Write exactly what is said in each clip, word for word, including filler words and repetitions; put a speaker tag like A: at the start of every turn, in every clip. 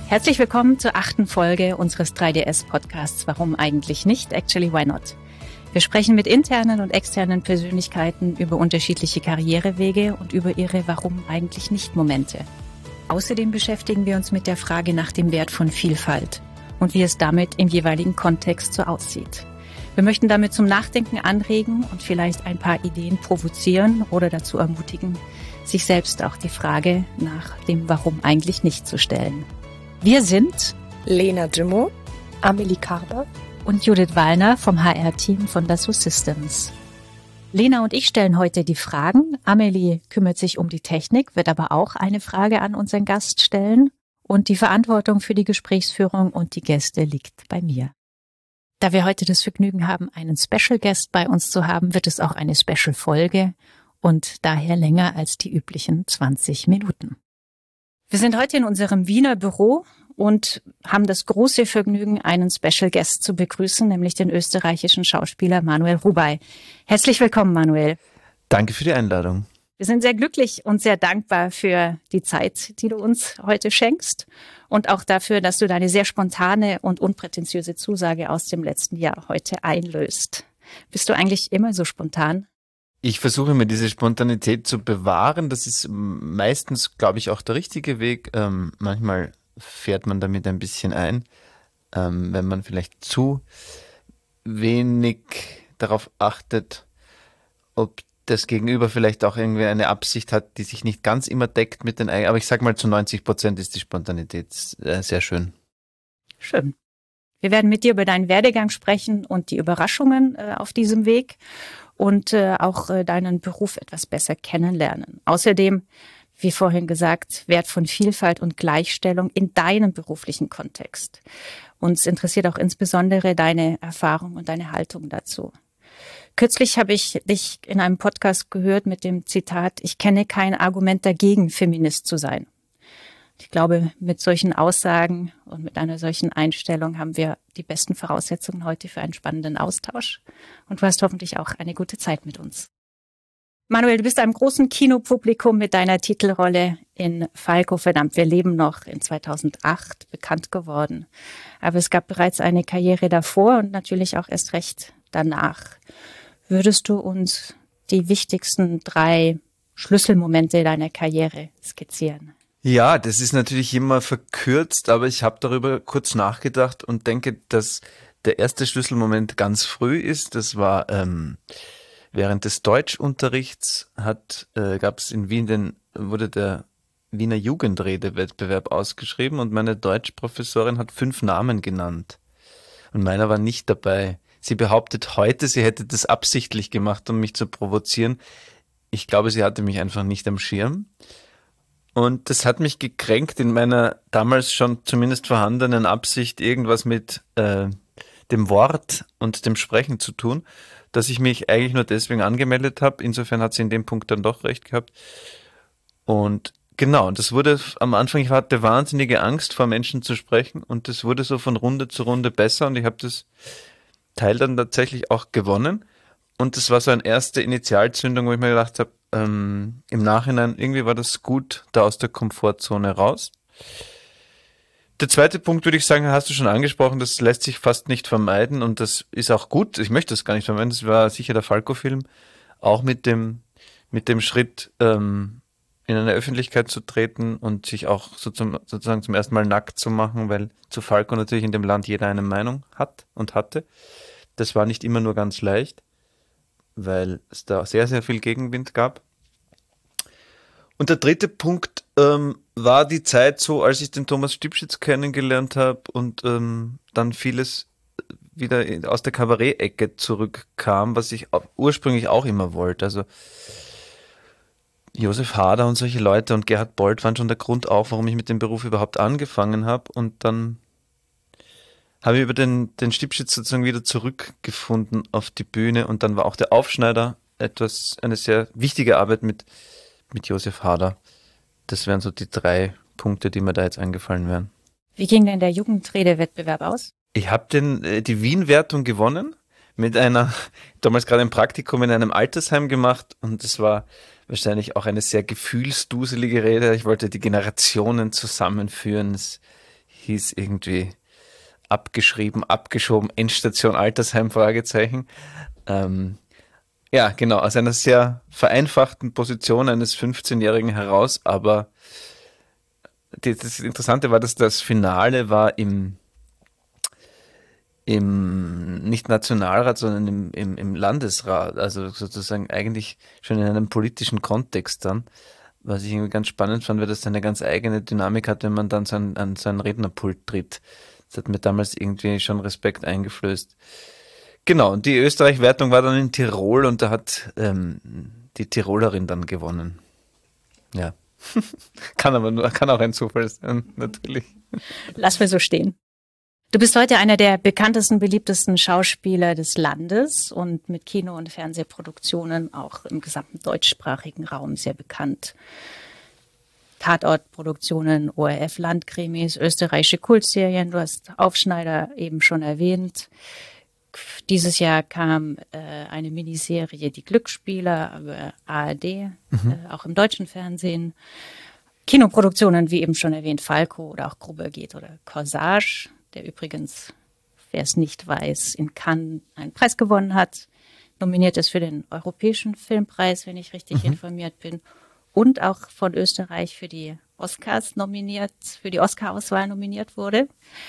A: Herzlich willkommen zur achten Folge unseres drei D S-Podcasts Warum eigentlich nicht? Actually, why not? Wir sprechen mit internen und externen Persönlichkeiten über unterschiedliche Karrierewege und über ihre Warum eigentlich nicht Momente. Außerdem beschäftigen wir uns mit der Frage nach dem Wert von Vielfalt und wie es damit im jeweiligen Kontext so aussieht. Wir möchten damit zum Nachdenken anregen und vielleicht ein paar Ideen provozieren oder dazu ermutigen, sich selbst auch die Frage nach dem Warum eigentlich nicht zu stellen. Wir sind
B: Lena Jimmo, Amelie Karber
A: und Judith Wallner vom H R-Team von Dassault Systems. Lena und ich stellen heute die Fragen. Amelie kümmert sich um die Technik, wird aber auch eine Frage an unseren Gast stellen. Und die Verantwortung für die Gesprächsführung und die Gäste liegt bei mir. Da wir heute das Vergnügen haben, einen Special Guest bei uns zu haben, wird es auch eine Special-Folge und daher länger als die üblichen zwanzig Minuten. Wir sind heute in unserem Wiener Büro und haben das große Vergnügen, einen Special Guest zu begrüßen, nämlich den österreichischen Schauspieler Manuel Rubey. Herzlich willkommen, Manuel.
C: Danke für die Einladung.
A: Wir sind sehr glücklich und sehr dankbar für die Zeit, die du uns heute schenkst und auch dafür, dass du deine sehr spontane und unprätentiöse Zusage aus dem letzten Jahr heute einlöst. Bist du eigentlich immer so spontan?
C: Ich versuche mir diese Spontanität zu bewahren. Das ist meistens, glaube ich, auch der richtige Weg. Ähm, manchmal fährt man damit ein bisschen ein, ähm, wenn man vielleicht zu wenig darauf achtet, ob das Gegenüber vielleicht auch irgendwie eine Absicht hat, die sich nicht ganz immer deckt mit den eigenen. Aber ich sage mal, zu neunzig Prozent ist die Spontanität äh, sehr schön.
A: Schön. Wir werden mit dir über deinen Werdegang sprechen und die Überraschungen äh, auf diesem Weg und äh, auch äh, deinen Beruf etwas besser kennenlernen. Außerdem, wie vorhin gesagt, Wert von Vielfalt und Gleichstellung in deinem beruflichen Kontext. Uns interessiert auch insbesondere deine Erfahrung und deine Haltung dazu. Kürzlich habe ich dich in einem Podcast gehört mit dem Zitat, ich kenne kein Argument dagegen, Feminist zu sein. Ich glaube, mit solchen Aussagen und mit einer solchen Einstellung haben wir die besten Voraussetzungen heute für einen spannenden Austausch. Und du hast hoffentlich auch eine gute Zeit mit uns. Manuel, du bist einem großen Kinopublikum mit deiner Titelrolle in Falco, verdammt, wir leben noch, in zweitausendacht bekannt geworden. Aber es gab bereits eine Karriere davor und natürlich auch erst recht danach. Würdest du uns die wichtigsten drei Schlüsselmomente deiner Karriere skizzieren?
C: Ja, das ist natürlich immer verkürzt, aber ich habe darüber kurz nachgedacht und denke, dass der erste Schlüsselmoment ganz früh ist. Das war ähm, während des Deutschunterrichts hat äh, gab es in Wien den wurde der Wiener Jugendredewettbewerb ausgeschrieben und meine Deutschprofessorin hat fünf Namen genannt und meiner war nicht dabei. Sie behauptet heute, sie hätte das absichtlich gemacht, um mich zu provozieren. Ich glaube, sie hatte mich einfach nicht am Schirm. Und das hat mich gekränkt in meiner damals schon zumindest vorhandenen Absicht, irgendwas mit äh, dem Wort und dem Sprechen zu tun, dass ich mich eigentlich nur deswegen angemeldet habe. Insofern hat sie in dem Punkt dann doch recht gehabt. Und genau, und das wurde am Anfang, ich hatte wahnsinnige Angst, vor Menschen zu sprechen und das wurde so von Runde zu Runde besser und ich habe das Teil dann tatsächlich auch gewonnen. Und das war so eine erste Initialzündung, wo ich mir gedacht habe, ähm, im Nachhinein, irgendwie war das gut, da aus der Komfortzone raus. Der zweite Punkt, würde ich sagen, hast du schon angesprochen, das lässt sich fast nicht vermeiden und das ist auch gut. Ich möchte das gar nicht vermeiden. Das war sicher der Falco-Film, auch mit dem, mit dem Schritt, ähm, in eine Öffentlichkeit zu treten und sich auch so zum, sozusagen zum ersten Mal nackt zu machen, weil zu Falco natürlich in dem Land jeder eine Meinung hat und hatte. Das war nicht immer nur ganz leicht, weil es da sehr, sehr viel Gegenwind gab. Und der dritte Punkt ähm, war die Zeit so, als ich den Thomas Stipschitz kennengelernt habe und ähm, dann vieles wieder aus der Kabarett-Ecke zurückkam, was ich ursprünglich auch immer wollte. Also Josef Hader und solche Leute und Gerhard Bolt waren schon der Grund auch, warum ich mit dem Beruf überhaupt angefangen habe. Und dann habe ich über den, den Stipschitz sozusagen wieder zurückgefunden auf die Bühne und dann war auch der Aufschneider etwas, eine sehr wichtige Arbeit mit, mit Josef Hader. Das wären so die drei Punkte, die mir da jetzt eingefallen wären.
A: Wie ging denn der Jugendredewettbewerb aus?
C: Ich habe den äh, die Wien-Wertung gewonnen mit einer, damals gerade ein Praktikum in einem Altersheim gemacht und es war wahrscheinlich auch eine sehr gefühlsduselige Rede. Ich wollte die Generationen zusammenführen. Es hieß irgendwie abgeschrieben, abgeschoben, Endstation Altersheim, Fragezeichen. Ähm, ja, genau, aus einer sehr vereinfachten Position eines fünfzehnjährigen heraus, aber die, das Interessante war, dass das Finale war im, im nicht Nationalrat, sondern im, im, im Landesrat, also sozusagen eigentlich schon in einem politischen Kontext dann, was ich irgendwie ganz spannend fand, weil das eine ganz eigene Dynamik hat, wenn man dann so an, an so ein Rednerpult tritt. Das hat mir damals irgendwie schon Respekt eingeflößt. Genau, und die Österreich-Wertung war dann in Tirol und da hat ähm, die Tirolerin dann gewonnen. Ja. Kann aber nur, kann auch ein Zufall sein, natürlich.
A: Lass mir so stehen. Du bist heute einer der bekanntesten, beliebtesten Schauspieler des Landes und mit Kino- und Fernsehproduktionen auch im gesamten deutschsprachigen Raum sehr bekannt. Tatortproduktionen, O R F-Landkrimis, österreichische Kultserien, du hast Aufschneider eben schon erwähnt. Dieses Jahr kam äh, eine Miniserie Die Glücksspieler über A R D, mhm. äh, auch im deutschen Fernsehen. Kinoproduktionen, wie eben schon erwähnt, Falco oder auch Grube geht oder Corsage, der übrigens, wer es nicht weiß, in Cannes einen Preis gewonnen hat, nominiert ist für den Europäischen Filmpreis, wenn ich richtig mhm. informiert bin, und auch von Österreich für die Oscars nominiert, für die Oscar-Auswahl nominiert wurde.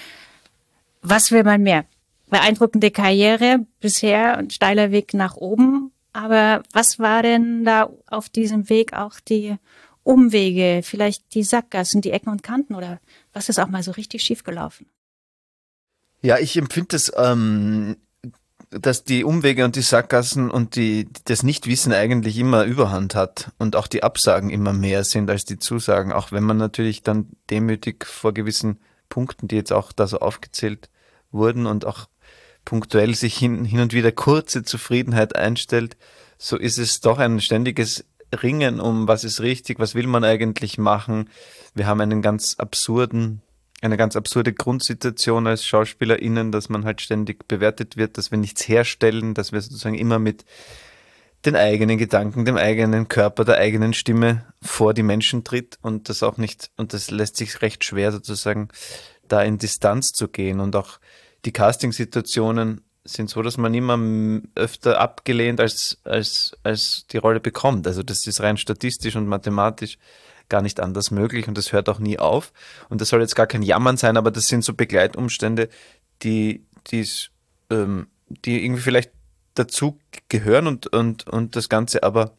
A: Was will man mehr? Beeindruckende Karriere bisher, ein steiler Weg nach oben. Aber was war denn da auf diesem Weg auch die Umwege, vielleicht die Sackgassen, die Ecken und Kanten oder was ist auch mal so richtig schief gelaufen?
C: Ja, ich empfinde es, ähm, dass die Umwege und die Sackgassen und die, das Nichtwissen eigentlich immer Überhand hat und auch die Absagen immer mehr sind als die Zusagen, auch wenn man natürlich dann demütig vor gewissen Punkten, die jetzt auch da so aufgezählt wurden und auch punktuell sich hin, hin und wieder kurze Zufriedenheit einstellt, so ist es doch ein ständiges Ringen um, was ist richtig, was will man eigentlich machen. Wir haben einen ganz absurden, eine ganz absurde Grundsituation als SchauspielerInnen, dass man halt ständig bewertet wird, dass wir nichts herstellen, dass wir sozusagen immer mit den eigenen Gedanken, dem eigenen Körper, der eigenen Stimme vor die Menschen tritt und das auch nicht, und das lässt sich recht schwer sozusagen da in Distanz zu gehen und auch die Casting-Situationen sind so, dass man immer öfter abgelehnt als, als, als die Rolle bekommt. Also das ist rein statistisch und mathematisch gar nicht anders möglich und das hört auch nie auf. Und das soll jetzt gar kein Jammern sein, aber das sind so Begleitumstände, die, die, ähm, die irgendwie vielleicht dazu gehören und, und, und das Ganze aber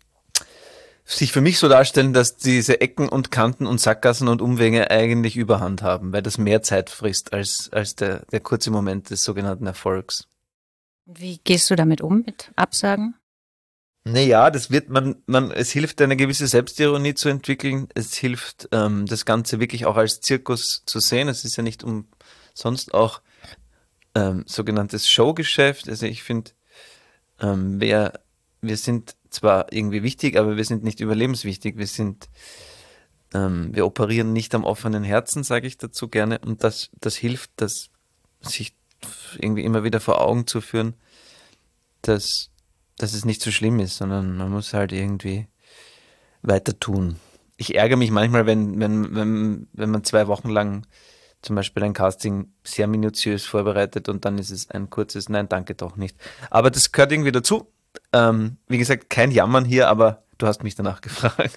C: sich für mich so darstellen, dass diese Ecken und Kanten und Sackgassen und Umwege eigentlich Überhand haben, weil das mehr Zeit frisst als, als der, der kurze Moment des sogenannten Erfolgs.
A: Wie gehst du damit um, mit Absagen?
C: Naja, das wird man, man, es hilft, eine gewisse Selbstironie zu entwickeln. Es hilft, ähm, das Ganze wirklich auch als Zirkus zu sehen. Es ist ja nicht umsonst auch ähm, sogenanntes Showgeschäft. Also ich finde, ähm, wer, wir sind zwar irgendwie wichtig, aber wir sind nicht überlebenswichtig. Wir sind, ähm, wir operieren nicht am offenen Herzen, sage ich dazu gerne. Und das, das hilft, das sich irgendwie immer wieder vor Augen zu führen, dass, dass es nicht so schlimm ist, sondern man muss halt irgendwie weiter tun. Ich ärgere mich manchmal, wenn, wenn, wenn, wenn man zwei Wochen lang zum Beispiel ein Casting sehr minutiös vorbereitet und dann ist es ein kurzes Nein, danke doch nicht. Aber das gehört irgendwie dazu. Ähm, wie gesagt, kein Jammern hier, aber du hast mich danach gefragt.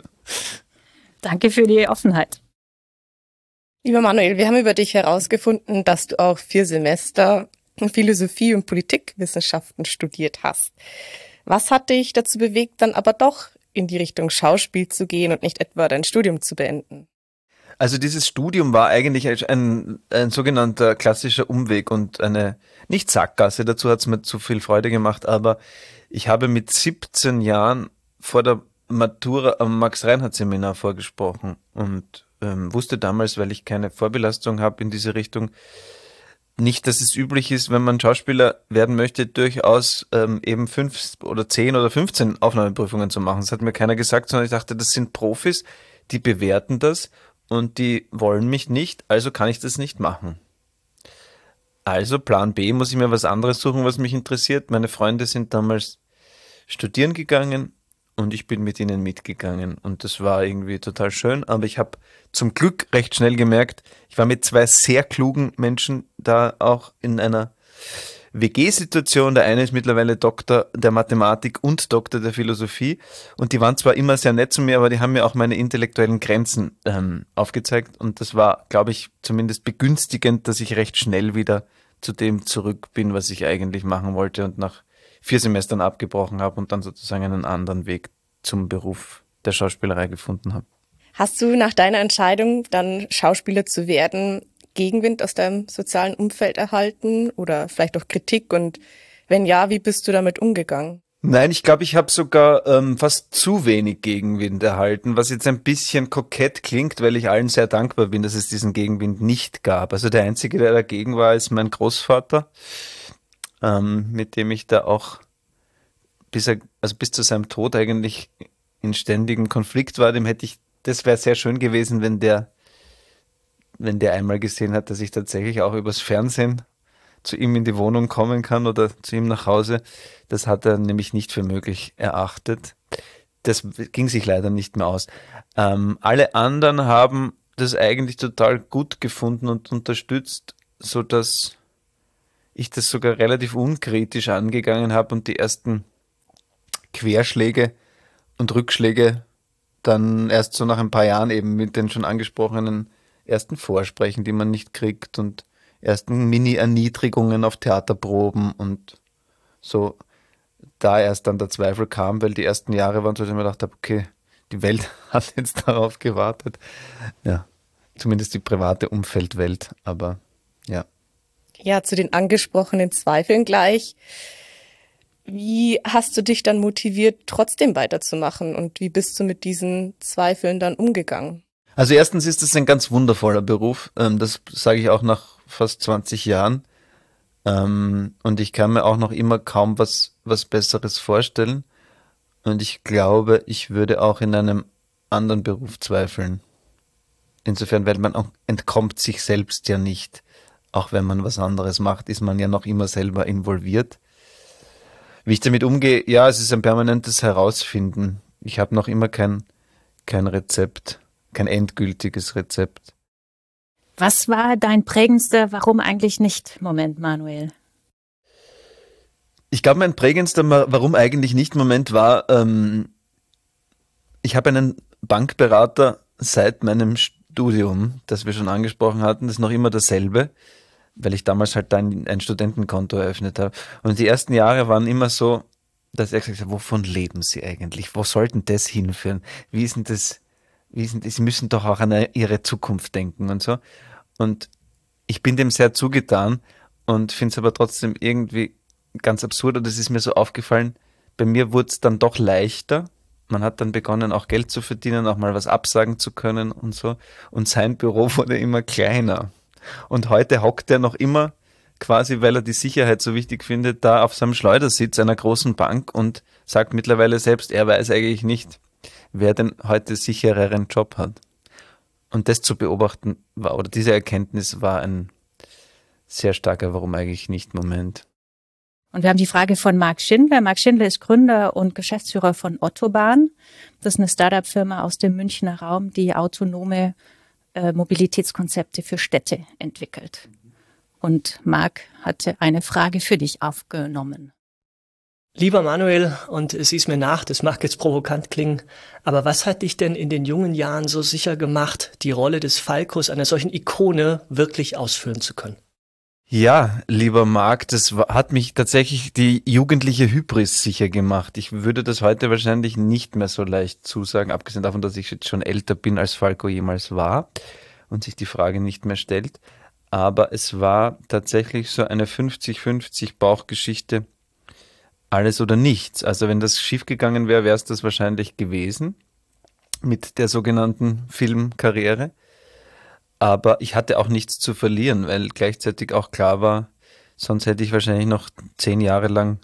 A: Danke für die Offenheit.
B: Lieber Manuel, wir haben über dich herausgefunden, dass du auch vier Semester Philosophie und Politikwissenschaften studiert hast. Was hat dich dazu bewegt, dann aber doch in die Richtung Schauspiel zu gehen und nicht etwa dein Studium zu beenden?
C: Also dieses Studium war eigentlich ein, ein sogenannter klassischer Umweg und eine, nicht Sackgasse, dazu hat es mir zu viel Freude gemacht, aber ich habe mit siebzehn Jahren vor der Matura am Max-Reinhardt-Seminar vorgesprochen und ähm, wusste damals, weil ich keine Vorbelastung habe in diese Richtung, nicht, dass es üblich ist, wenn man Schauspieler werden möchte, durchaus ähm, eben fünf oder zehn oder fünfzehn Aufnahmeprüfungen zu machen. Das hat mir keiner gesagt, sondern ich dachte, das sind Profis, die bewerten das und die wollen mich nicht, also kann ich das nicht machen. Also Plan B, muss ich mir was anderes suchen, was mich interessiert. Meine Freunde sind damals studieren gegangen und ich bin mit ihnen mitgegangen und das war irgendwie total schön, aber ich habe zum Glück recht schnell gemerkt, ich war mit zwei sehr klugen Menschen da auch in einer W G-Situation. Der eine ist mittlerweile Doktor der Mathematik und Doktor der Philosophie und die waren zwar immer sehr nett zu mir, aber die haben mir auch meine intellektuellen Grenzen ähm, aufgezeigt und das war, glaube ich, zumindest begünstigend, dass ich recht schnell wieder zu dem zurück bin, was ich eigentlich machen wollte und nach vier Semestern abgebrochen habe und dann sozusagen einen anderen Weg zum Beruf der Schauspielerei gefunden habe.
B: Hast du nach deiner Entscheidung, dann Schauspieler zu werden, Gegenwind aus deinem sozialen Umfeld erhalten oder vielleicht auch Kritik? Und wenn ja, wie bist du damit umgegangen?
C: Nein, ich glaube, ich habe sogar ähm, fast zu wenig Gegenwind erhalten, was jetzt ein bisschen kokett klingt, weil ich allen sehr dankbar bin, dass es diesen Gegenwind nicht gab. Also der Einzige, der dagegen war, ist mein Großvater, ähm, mit dem ich da auch bis er, also bis zu seinem Tod eigentlich in ständigem Konflikt war. Dem hätte ich, das wäre sehr schön gewesen, wenn der, wenn der einmal gesehen hat, dass ich tatsächlich auch übers Fernsehen zu ihm in die Wohnung kommen kann oder zu ihm nach Hause. Das hat er nämlich nicht für möglich erachtet. Das ging sich leider nicht mehr aus. Ähm, alle anderen haben das eigentlich total gut gefunden und unterstützt, so dass ich das sogar relativ unkritisch angegangen habe und die ersten Querschläge und Rückschläge dann erst so nach ein paar Jahren eben mit den schon angesprochenen ersten Vorsprechen, die man nicht kriegt und ersten Mini-Erniedrigungen auf Theaterproben und so da erst dann der Zweifel kam, weil die ersten Jahre waren so, dass ich mir gedacht habe, okay, die Welt hat jetzt darauf gewartet. Ja, zumindest die private Umfeldwelt, aber ja.
B: Ja, zu den angesprochenen Zweifeln gleich. Wie hast du dich dann motiviert, trotzdem weiterzumachen und wie bist du mit diesen Zweifeln dann umgegangen?
C: Also erstens ist es ein ganz wundervoller Beruf, das sage ich auch nach fast zwanzig Jahren und ich kann mir auch noch immer kaum was, was Besseres vorstellen und ich glaube, ich würde auch in einem anderen Beruf zweifeln. Insofern, weil man auch entkommt sich selbst ja nicht, auch wenn man was anderes macht, ist man ja noch immer selber involviert. Wie ich damit umgehe, ja, es ist ein permanentes Herausfinden. Ich habe noch immer kein, kein Rezept, kein endgültiges Rezept.
A: Was war dein prägendster Warum eigentlich nicht Moment, Manuel?
C: Ich glaube, mein prägendster Warum eigentlich nicht Moment war, ähm, ich habe einen Bankberater seit meinem Studium, das wir schon angesprochen hatten, das ist noch immer dasselbe, weil ich damals halt dann ein Studentenkonto eröffnet habe. Und die ersten Jahre waren immer so, dass er gesagt hat, wovon leben Sie eigentlich? Wo sollten das hinführen? Wie ist denn das? Wie ist denn das? Sie müssen doch auch an Ihre Zukunft denken und so. Und ich bin dem sehr zugetan und finde es aber trotzdem irgendwie ganz absurd. Und es ist mir so aufgefallen, bei mir wurde es dann doch leichter. Man hat dann begonnen, auch Geld zu verdienen, auch mal was absagen zu können und so. Und sein Büro wurde immer kleiner. Und heute hockt er noch immer, quasi weil er die Sicherheit so wichtig findet, da auf seinem Schleudersitz einer großen Bank und sagt mittlerweile selbst, er weiß eigentlich nicht, wer denn heute sichereren Job hat. Und das zu beobachten war, oder diese Erkenntnis war ein sehr starker Warum eigentlich nicht Moment.
A: Und wir haben die Frage von Marc Schindler. Marc Schindler ist Gründer und Geschäftsführer von Ottobahn. Das ist eine Start-up-Firma aus dem Münchner Raum, die autonome äh, Mobilitätskonzepte für Städte entwickelt. Und Marc hatte eine Frage für dich aufgenommen.
D: Lieber Manuel, und es ist mir nach, das mag jetzt provokant klingen, aber was hat dich denn in den jungen Jahren so sicher gemacht, die Rolle des Falcos, einer solchen Ikone, wirklich ausfüllen zu können?
C: Ja, lieber Marc, das hat mich tatsächlich die jugendliche Hybris sicher gemacht. Ich würde das heute wahrscheinlich nicht mehr so leicht zusagen, abgesehen davon, dass ich jetzt schon älter bin, als Falco jemals war und sich die Frage nicht mehr stellt. Aber es war tatsächlich so eine fünfzig fünfzig Bauchgeschichte, alles oder nichts. Also wenn das schiefgegangen wäre, wäre es das wahrscheinlich gewesen mit der sogenannten Filmkarriere. Aber ich hatte auch nichts zu verlieren, weil gleichzeitig auch klar war, sonst hätte ich wahrscheinlich noch zehn Jahre lang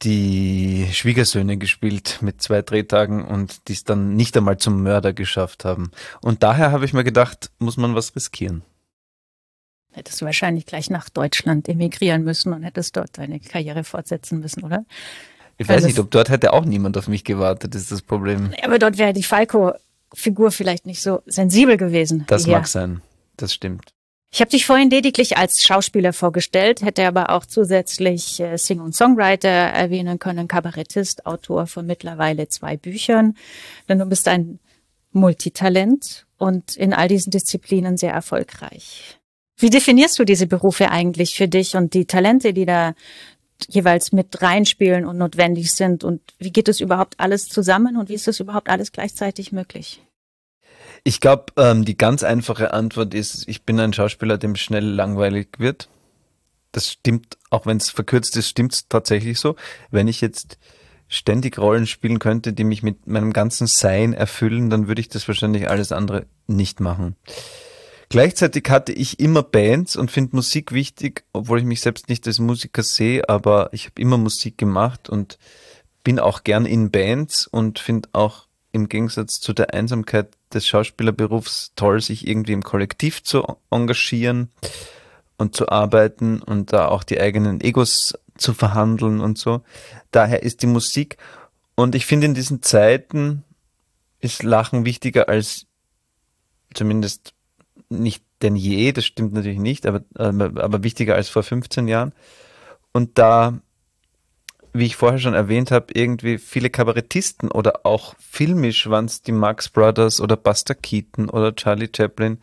C: die Schwiegersöhne gespielt mit zwei Drehtagen und die es dann nicht einmal zum Mörder geschafft haben. Und daher habe ich mir gedacht, muss man was riskieren.
A: Hättest du wahrscheinlich gleich nach Deutschland emigrieren müssen und hättest dort deine Karriere fortsetzen müssen, oder?
C: Ich weiß nicht, ob dort hätte auch niemand auf mich gewartet, ist das Problem.
A: Aber dort wäre die Falco-Figur vielleicht nicht so sensibel gewesen.
C: Das mag sein, das stimmt.
A: Ich habe dich vorhin lediglich als Schauspieler vorgestellt, hätte aber auch zusätzlich äh, Sing- und Songwriter erwähnen können, Kabarettist, Autor von mittlerweile zwei Büchern. Denn du bist ein Multitalent und in all diesen Disziplinen sehr erfolgreich. Wie definierst du diese Berufe eigentlich für dich und die Talente, die da jeweils mit reinspielen und notwendig sind? Und wie geht das überhaupt alles zusammen und wie ist das überhaupt alles gleichzeitig möglich?
C: Ich glaube, ähm, die ganz einfache Antwort ist, ich bin ein Schauspieler, dem schnell langweilig wird. Das stimmt, auch wenn es verkürzt ist, stimmt es tatsächlich so. Wenn ich jetzt ständig Rollen spielen könnte, die mich mit meinem ganzen Sein erfüllen, dann würde ich das wahrscheinlich alles andere nicht machen. Gleichzeitig hatte ich immer Bands und finde Musik wichtig, obwohl ich mich selbst nicht als Musiker sehe, aber ich habe immer Musik gemacht und bin auch gern in Bands und finde auch im Gegensatz zu der Einsamkeit des Schauspielerberufs toll, sich irgendwie im Kollektiv zu engagieren und zu arbeiten und da auch die eigenen Egos zu verhandeln und so. Daher ist die Musik, und ich finde, in diesen Zeiten ist Lachen wichtiger als, zumindest nicht denn je, das stimmt natürlich nicht, aber, aber, aber wichtiger als vor fünfzehn Jahren. Und da, wie ich vorher schon erwähnt habe, irgendwie viele Kabarettisten oder auch filmisch waren es die Marx Brothers oder Buster Keaton oder Charlie Chaplin,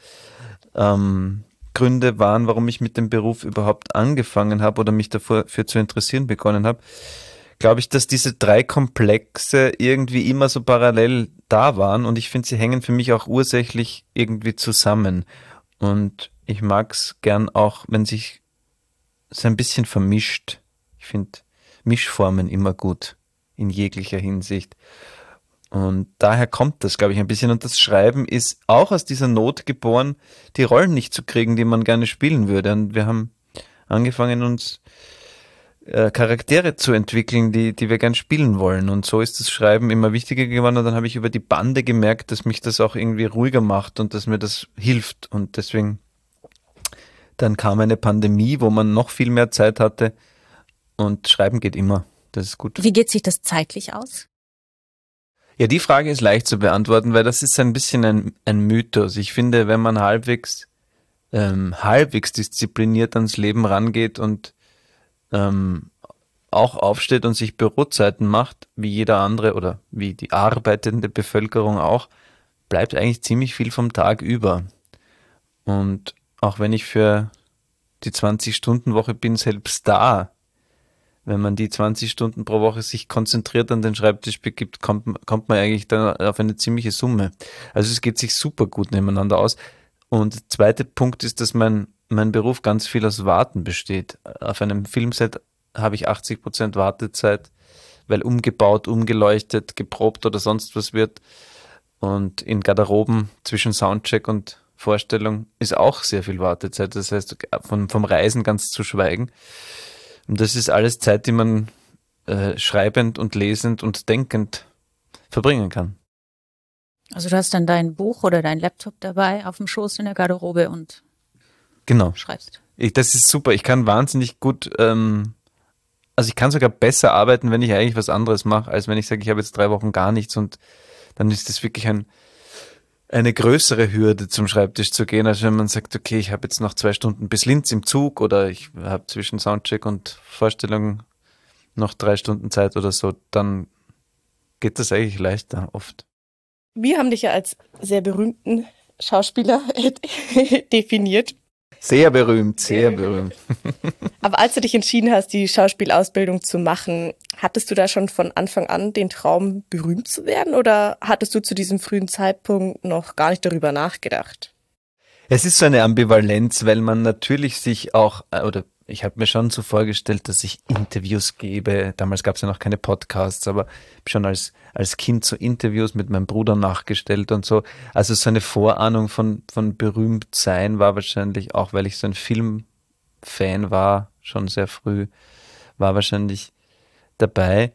C: ähm, Gründe waren, warum ich mit dem Beruf überhaupt angefangen habe oder mich dafür für zu interessieren begonnen habe, glaube ich, dass diese drei Komplexe irgendwie immer so parallel da waren und ich finde, sie hängen für mich auch ursächlich irgendwie zusammen. Und ich mag es gern auch, wenn sich es ein bisschen vermischt. Ich finde Mischformen immer gut, in jeglicher Hinsicht. Und daher kommt das, glaube ich, ein bisschen. Und das Schreiben ist auch aus dieser Not geboren, die Rollen nicht zu kriegen, die man gerne spielen würde. Und wir haben angefangen, uns äh, Charaktere zu entwickeln, die, die wir gern spielen wollen. Und so ist das Schreiben immer wichtiger geworden. Und dann habe ich über die Bande gemerkt, dass mich das auch irgendwie ruhiger macht und dass mir das hilft. Und deswegen, dann kam eine Pandemie, wo man noch viel mehr Zeit hatte. Und Schreiben geht immer. Das ist gut.
A: Wie geht sich das zeitlich aus?
C: Ja, die Frage ist leicht zu beantworten, weil das ist ein bisschen ein, ein Mythos. Ich finde, wenn man halbwegs, ähm, halbwegs diszipliniert ans Leben rangeht und ähm, auch aufsteht und sich Bürozeiten macht, wie jeder andere oder wie die arbeitende Bevölkerung auch, bleibt eigentlich ziemlich viel vom Tag über. Und auch wenn ich für die zwanzig-Stunden-Woche bin, selbst da, wenn man die zwanzig Stunden pro Woche sich konzentriert an den Schreibtisch begibt, kommt, kommt man eigentlich dann auf eine ziemliche Summe. Also es geht sich super gut nebeneinander aus. Und der zweite Punkt ist, dass mein, mein Beruf ganz viel aus Warten besteht. Auf einem Filmset habe ich achtzig Prozent Wartezeit, weil umgebaut, umgeleuchtet, geprobt oder sonst was wird. Und in Garderoben zwischen Soundcheck und Vorstellung ist auch sehr viel Wartezeit. Das heißt, von, vom Reisen ganz zu schweigen. Und das ist alles Zeit, die man äh, schreibend und lesend und denkend verbringen kann.
A: Also du hast dann dein Buch oder dein Laptop dabei auf dem Schoß in der Garderobe und
C: genau.
A: schreibst.
C: Ich, das ist super. Ich kann wahnsinnig gut, ähm, also ich kann sogar besser arbeiten, wenn ich eigentlich was anderes mache, als wenn ich sage, ich habe jetzt drei Wochen gar nichts, und dann ist das wirklich ein eine größere Hürde, zum Schreibtisch zu gehen, als wenn man sagt, okay, ich habe jetzt noch zwei Stunden bis Linz im Zug oder ich habe zwischen Soundcheck und Vorstellung noch drei Stunden Zeit oder so, dann geht das eigentlich leichter oft.
B: Wir haben dich ja als sehr berühmten Schauspieler definiert.
C: Sehr berühmt, sehr berühmt.
B: Aber als du dich entschieden hast, die Schauspielausbildung zu machen, hattest du da schon von Anfang an den Traum, berühmt zu werden, oder hattest du zu diesem frühen Zeitpunkt noch gar nicht darüber nachgedacht?
C: Es ist so eine Ambivalenz, weil man natürlich sich auch, oder ich habe mir schon so vorgestellt, dass ich Interviews gebe. Damals gab es ja noch keine Podcasts, aber schon als als Kind so Interviews mit meinem Bruder nachgestellt und so. Also so eine Vorahnung von von berühmt sein war wahrscheinlich, auch weil ich so ein Filmfan war, schon sehr früh, war wahrscheinlich dabei.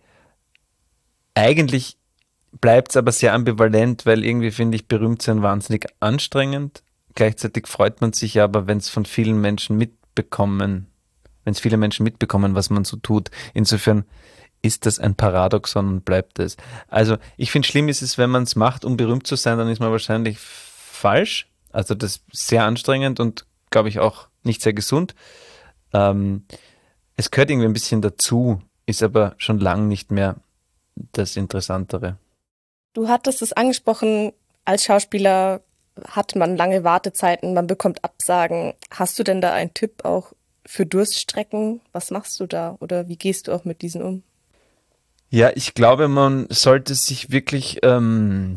C: Eigentlich bleibt es aber sehr ambivalent, weil irgendwie finde ich berühmt sein wahnsinnig anstrengend. Gleichzeitig freut man sich aber, wenn es von vielen Menschen mitbekommen, wenn es viele Menschen mitbekommen, was man so tut. Insofern ist das ein Paradoxon und bleibt es? Also ich finde, schlimm ist es, wenn man es macht, um berühmt zu sein, dann ist man wahrscheinlich falsch. Also das ist sehr anstrengend und, glaube ich, auch nicht sehr gesund. Ähm, es gehört irgendwie ein bisschen dazu, ist aber schon lang nicht mehr das Interessantere.
B: Du hattest es angesprochen, als Schauspieler hat man lange Wartezeiten, man bekommt Absagen. Hast du denn da einen Tipp auch für Durststrecken? Was machst du da oder wie gehst du auch mit diesen um?
C: Ja, ich glaube, man sollte sich wirklich ähm,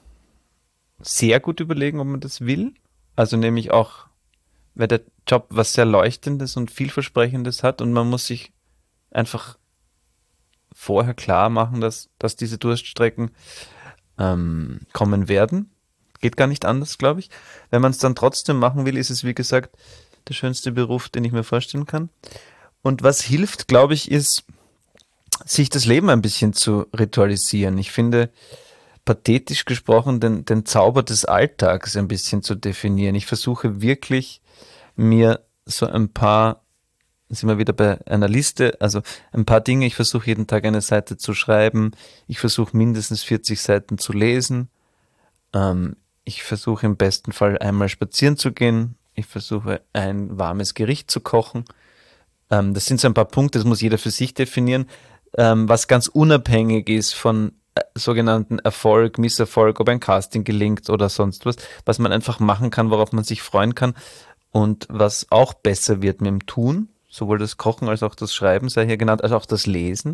C: sehr gut überlegen, ob man das will. Also nämlich auch, weil der Job was sehr Leuchtendes und Vielversprechendes hat und man muss sich einfach vorher klar machen, dass, dass diese Durststrecken ähm, kommen werden. Geht gar nicht anders, glaube ich. Wenn man es dann trotzdem machen will, ist es, wie gesagt, der schönste Beruf, den ich mir vorstellen kann. Und was hilft, glaube ich, ist, sich das Leben ein bisschen zu ritualisieren. Ich finde, pathetisch gesprochen, den, den Zauber des Alltags ein bisschen zu definieren. Ich versuche wirklich, mir so ein paar, sind wir wieder bei einer Liste, also ein paar Dinge, ich versuche jeden Tag eine Seite zu schreiben, ich versuche mindestens vierzig Seiten zu lesen, ähm, ich versuche im besten Fall einmal spazieren zu gehen, ich versuche ein warmes Gericht zu kochen. Ähm, das sind so ein paar Punkte, das muss jeder für sich definieren, ähm, was ganz unabhängig ist von äh, sogenannten Erfolg, Misserfolg, ob ein Casting gelingt oder sonst was, was man einfach machen kann, worauf man sich freuen kann und was auch besser wird mit dem Tun, sowohl das Kochen als auch das Schreiben sei hier genannt, als auch das Lesen.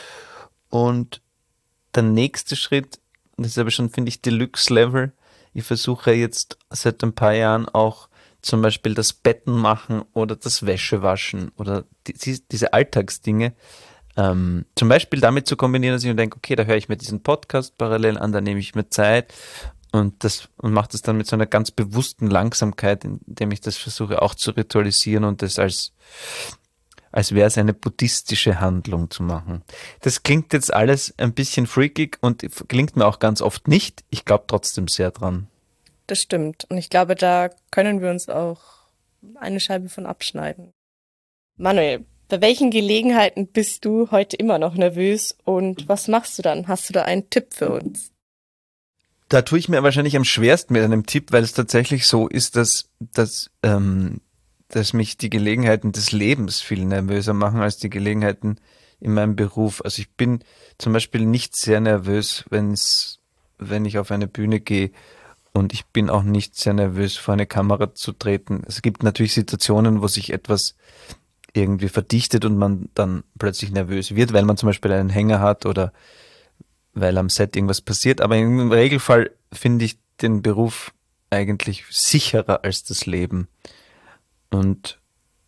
C: Und der nächste Schritt, das ist aber schon, finde ich, Deluxe-Level. Ich versuche jetzt seit ein paar Jahren auch zum Beispiel das Betten machen oder das Wäschewaschen oder die, diese Alltagsdinge ähm, zum Beispiel damit zu kombinieren, dass ich mir denke, okay, da höre ich mir diesen Podcast parallel an, da nehme ich mir Zeit und das und mache das dann mit so einer ganz bewussten Langsamkeit, indem ich das versuche auch zu ritualisieren und das als als wäre es eine buddhistische Handlung zu machen. Das klingt jetzt alles ein bisschen freakig und klingt mir auch ganz oft nicht. Ich glaube trotzdem sehr dran.
B: Das stimmt. Und ich glaube, da können wir uns auch eine Scheibe von abschneiden. Manuel, bei welchen Gelegenheiten bist du heute immer noch nervös und was machst du dann? Hast du da einen Tipp für uns?
C: Da tue ich mir wahrscheinlich am schwersten mit einem Tipp, weil es tatsächlich so ist, dass, dass, ähm, dass mich die Gelegenheiten des Lebens viel nervöser machen als die Gelegenheiten in meinem Beruf. Also ich bin zum Beispiel nicht sehr nervös, wenn's, wenn ich auf eine Bühne gehe. Und ich bin auch nicht sehr nervös, vor eine Kamera zu treten. Es gibt natürlich Situationen, wo sich etwas irgendwie verdichtet und man dann plötzlich nervös wird, weil man zum Beispiel einen Hänger hat oder weil am Set irgendwas passiert. Aber im Regelfall finde ich den Beruf eigentlich sicherer als das Leben. Und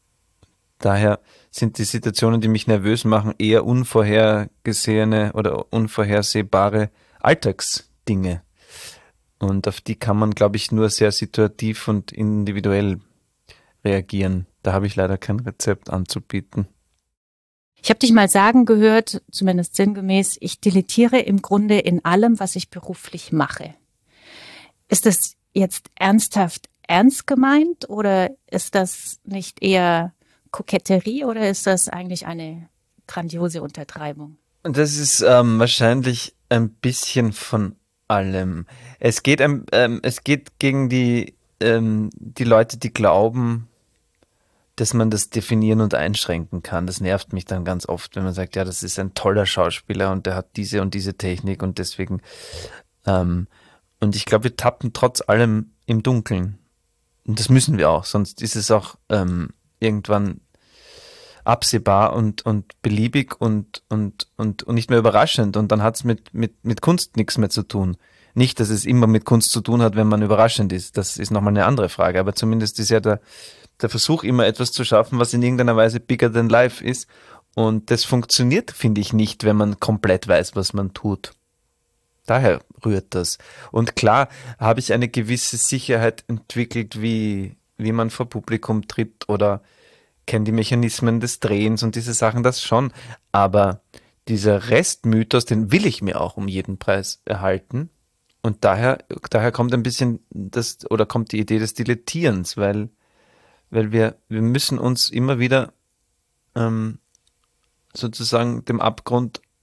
C: daher sind die Situationen, die mich nervös machen, eher unvorhergesehene oder unvorhersehbare Alltagsdinge. Und auf die kann man, glaube ich, nur sehr situativ und individuell reagieren. Da habe ich leider kein Rezept anzubieten.
A: Ich habe dich mal sagen gehört, zumindest sinngemäß, ich dilettiere im Grunde in allem, was ich beruflich mache. Ist das jetzt ernsthaft ernst gemeint oder ist das nicht eher Koketterie oder ist das eigentlich eine grandiose Untertreibung?
C: Und das ist ähm, wahrscheinlich ein bisschen von allem. Es geht, ähm, es geht gegen die, ähm, die Leute, die glauben, dass man das definieren und einschränken kann. Das nervt mich dann ganz oft, wenn man sagt, ja, das ist ein toller Schauspieler und der hat diese und diese Technik und deswegen ähm, und ich glaube, wir tappen trotz allem im Dunkeln. Und das müssen wir auch, sonst ist es auch ähm, irgendwann absehbar und, und beliebig und, und, und, und nicht mehr überraschend. Und dann hat es mit, mit, mit Kunst nichts mehr zu tun. Nicht, dass es immer mit Kunst zu tun hat, wenn man überraschend ist. Das ist nochmal eine andere Frage. Aber zumindest ist ja der, der Versuch, immer etwas zu schaffen, was in irgendeiner Weise bigger than life ist. Und das funktioniert, finde ich, nicht, wenn man komplett weiß, was man tut. Daher rührt das. Und klar habe ich eine gewisse Sicherheit entwickelt, wie, wie man vor Publikum tritt oder kenne die Mechanismen des Drehens und diese Sachen, das schon. Aber dieser Restmythos, den will ich mir auch um jeden Preis erhalten. Und daher, daher kommt ein bisschen das, oder kommt die Idee des Dilettierens, weil, weil wir, wir müssen uns immer wieder ähm, sozusagen dem Abgrund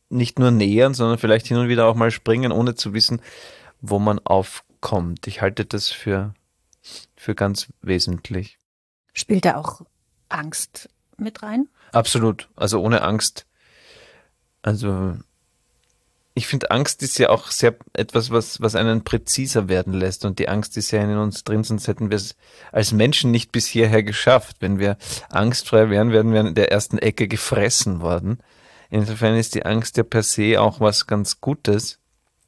C: nicht nur nähern, sondern vielleicht hin und wieder auch mal springen, ohne zu wissen, wo man aufkommt. Ich halte das für, für ganz wesentlich.
A: Spielt da auch Angst mit rein?
C: Absolut. Also ohne Angst. Also ich finde, Angst ist ja auch sehr etwas, was, was einen präziser werden lässt. Und die Angst ist ja in uns drin, sonst hätten wir es als Menschen nicht bis hierher geschafft. Wenn wir angstfrei wären, wären wir in der ersten Ecke gefressen worden. Insofern ist die Angst ja per se auch was ganz Gutes.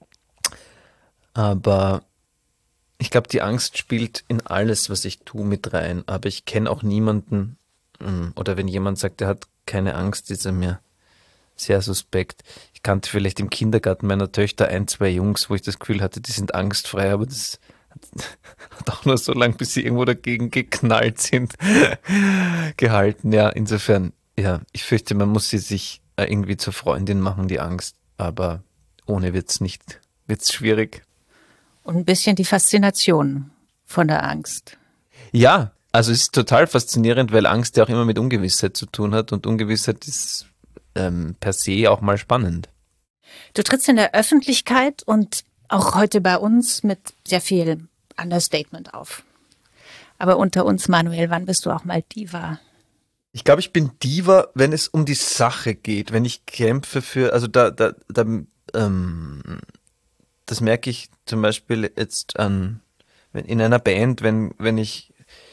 C: Aber ich glaube, die Angst spielt in alles, was ich tue, mit rein. Aber ich kenne auch niemanden, oder wenn jemand sagt, er hat keine Angst, ist er mir sehr suspekt. Ich kannte vielleicht im Kindergarten meiner Töchter ein, zwei Jungs, wo ich das Gefühl hatte, die sind angstfrei, aber das hat auch nur so lange, bis sie irgendwo dagegen geknallt sind, gehalten. Ja, insofern, ja, ich fürchte, man muss sie sich irgendwie zur Freundin machen, die Angst, aber ohne wird's nicht, wird's schwierig.
A: Und ein bisschen die Faszination von der Angst.
C: Ja, also es ist total faszinierend, weil Angst ja auch immer mit Ungewissheit zu tun hat und Ungewissheit ist ähm, per se auch mal spannend.
A: Du trittst in der Öffentlichkeit und auch heute bei uns mit sehr viel Understatement auf. Aber unter uns, Manuel, wann bist du auch mal Diva?
C: Ich glaube, ich bin Diva, wenn es um die Sache geht, wenn ich kämpfe für, also da, da, da ähm, das merke ich zum Beispiel jetzt an, wenn in einer Band, wenn, wenn ich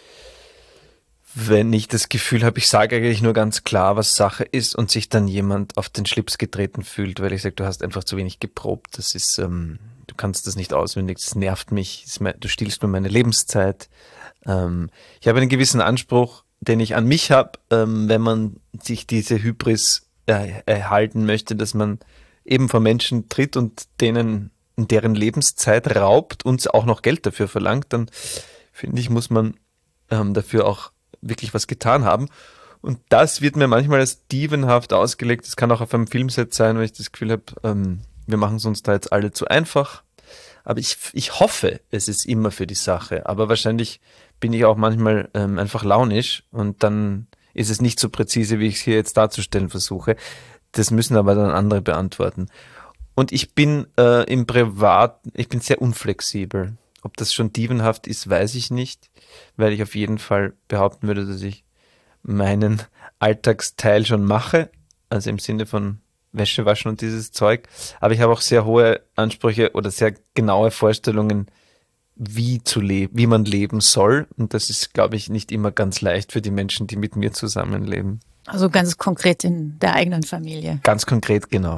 C: wenn ich das Gefühl habe, ich sage eigentlich nur ganz klar, was Sache ist und sich dann jemand auf den Schlips getreten fühlt, weil ich sage, du hast einfach zu wenig geprobt, das ist, ähm, du kannst das nicht auswendig, das nervt mich, das, du stiehlst mir meine Lebenszeit. Ähm, ich habe einen gewissen Anspruch, den ich an mich habe, ähm, wenn man sich diese Hybris äh, erhalten möchte, dass man eben vor Menschen tritt und denen deren Lebenszeit raubt und auch noch Geld dafür verlangt, dann finde ich, muss man ähm, dafür auch wirklich was getan haben. Und das wird mir manchmal als dievenhaft ausgelegt. Das kann auch auf einem Filmset sein, wenn ich das Gefühl habe, ähm, wir machen es uns da jetzt alle zu einfach. Aber ich, ich hoffe, es ist immer für die Sache. Aber wahrscheinlich bin ich auch manchmal ähm, einfach launisch und dann ist es nicht so präzise, wie ich es hier jetzt darzustellen versuche. Das müssen aber dann andere beantworten. Und ich bin äh, im Privat, ich bin sehr unflexibel. Ob das schon dievenhaft ist, weiß ich nicht, weil ich auf jeden Fall behaupten würde, dass ich meinen Alltagsteil schon mache, also im Sinne von Wäsche waschen und dieses Zeug. Aber ich habe auch sehr hohe Ansprüche oder sehr genaue Vorstellungen, wie zu leben, wie man leben soll. Und das ist, glaube ich, nicht immer ganz leicht für die Menschen, die mit mir zusammenleben.
A: Also ganz konkret in der eigenen Familie.
C: Ganz konkret, genau.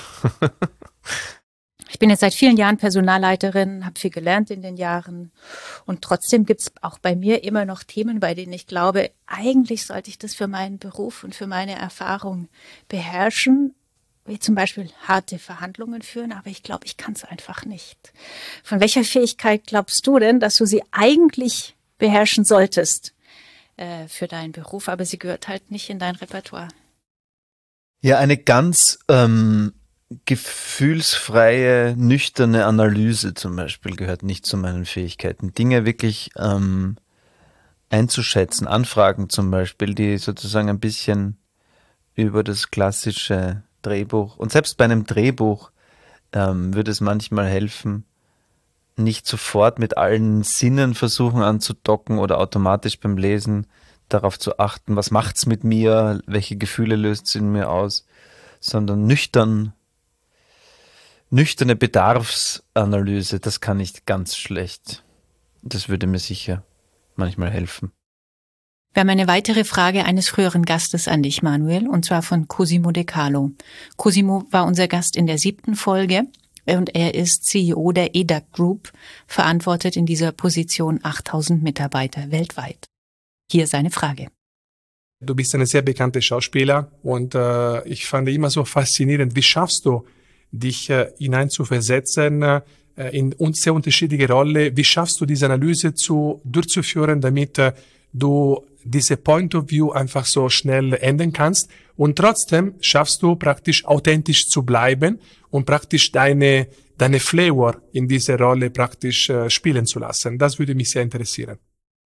A: Ich bin jetzt seit vielen Jahren Personalleiterin, habe viel gelernt in den Jahren und trotzdem gibt es auch bei mir immer noch Themen, bei denen ich glaube, eigentlich sollte ich das für meinen Beruf und für meine Erfahrung beherrschen, wie zum Beispiel harte Verhandlungen führen, aber ich glaube, ich kann es einfach nicht. Von welcher Fähigkeit glaubst du denn, dass du sie eigentlich beherrschen solltest äh, für deinen Beruf, aber sie gehört halt nicht in dein Repertoire?
C: Ja, eine ganz ähm gefühlsfreie, nüchterne Analyse zum Beispiel gehört nicht zu meinen Fähigkeiten. Dinge wirklich ähm, einzuschätzen, Anfragen zum Beispiel, die sozusagen ein bisschen über das klassische Drehbuch, und selbst bei einem Drehbuch ähm, würde es manchmal helfen, nicht sofort mit allen Sinnen versuchen anzudocken oder automatisch beim Lesen darauf zu achten, was macht's mit mir, welche Gefühle löst es in mir aus, sondern nüchtern Nüchterne Bedarfsanalyse, das kann ich ganz schlecht. Das würde mir sicher manchmal helfen.
A: Wir haben eine weitere Frage eines früheren Gastes an dich, Manuel, und zwar von Cosimo De Carlo. Cosimo war unser Gast in der siebten Folge und er ist C E O der E D A C Group, verantwortet in dieser Position achttausend Mitarbeiter weltweit. Hier seine Frage.
E: Du bist ein sehr bekannter Schauspieler und äh, ich fand immer so faszinierend, wie schaffst du, dich äh, hineinzuversetzen äh, in sehr unterschiedliche Rollen. Wie schaffst du diese Analyse zu durchzuführen, damit äh, du diese Point of View einfach so schnell ändern kannst und trotzdem schaffst du praktisch authentisch zu bleiben und praktisch deine deine Flavor in dieser Rolle praktisch äh, spielen zu lassen. Das würde mich sehr interessieren.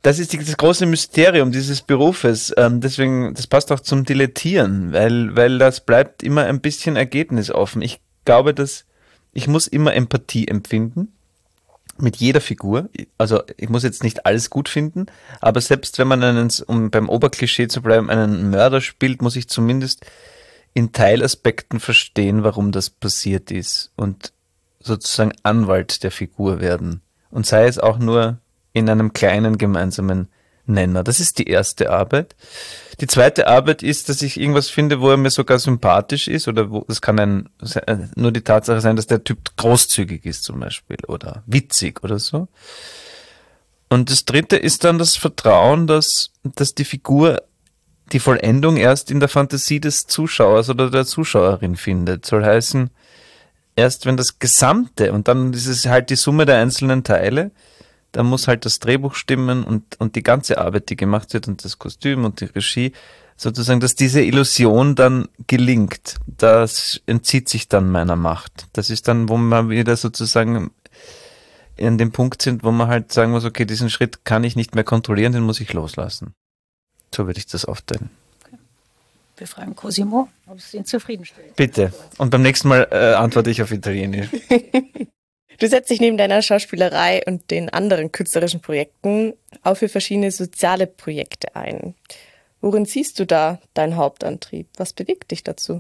C: das ist die, das große Mysterium dieses Berufes. Ähm, deswegen, das passt auch zum Dilettieren, weil, weil das bleibt immer ein bisschen ergebnisoffen. Ich glaube, dass ich muss immer Empathie empfinden mit jeder Figur. Also ich muss jetzt nicht alles gut finden, aber selbst wenn man einen, um beim Oberklischee zu bleiben, einen Mörder spielt, muss ich zumindest in Teilaspekten verstehen, warum das passiert ist und sozusagen Anwalt der Figur werden. Und sei es auch nur in einem kleinen gemeinsamen Nenner. Das ist die erste Arbeit. Die zweite Arbeit ist, dass ich irgendwas finde, wo er mir sogar sympathisch ist oder wo, das kann ein, nur die Tatsache sein, dass der Typ großzügig ist zum Beispiel oder witzig oder so. Und das dritte ist dann das Vertrauen, dass, dass die Figur die Vollendung erst in der Fantasie des Zuschauers oder der Zuschauerin findet. Soll heißen, erst wenn das Gesamte, und dann ist es halt die Summe der einzelnen Teile, dann muss halt das Drehbuch stimmen und, und die ganze Arbeit, die gemacht wird und das Kostüm und die Regie, sozusagen, dass diese Illusion dann gelingt. Das entzieht sich dann meiner Macht. Das ist dann, wo man wieder sozusagen in dem Punkt sind, wo man halt sagen muss, okay, diesen Schritt kann ich nicht mehr kontrollieren, den muss ich loslassen. So würde ich das aufteilen.
A: Okay. Wir fragen Cosimo, ob es ihn zufriedenstellt.
C: Bitte. Und beim nächsten Mal äh, antworte ich auf Italienisch.
B: Du setzt dich neben deiner Schauspielerei und den anderen künstlerischen Projekten auch für verschiedene soziale Projekte ein. Worin siehst du da deinen Hauptantrieb? Was bewegt dich dazu?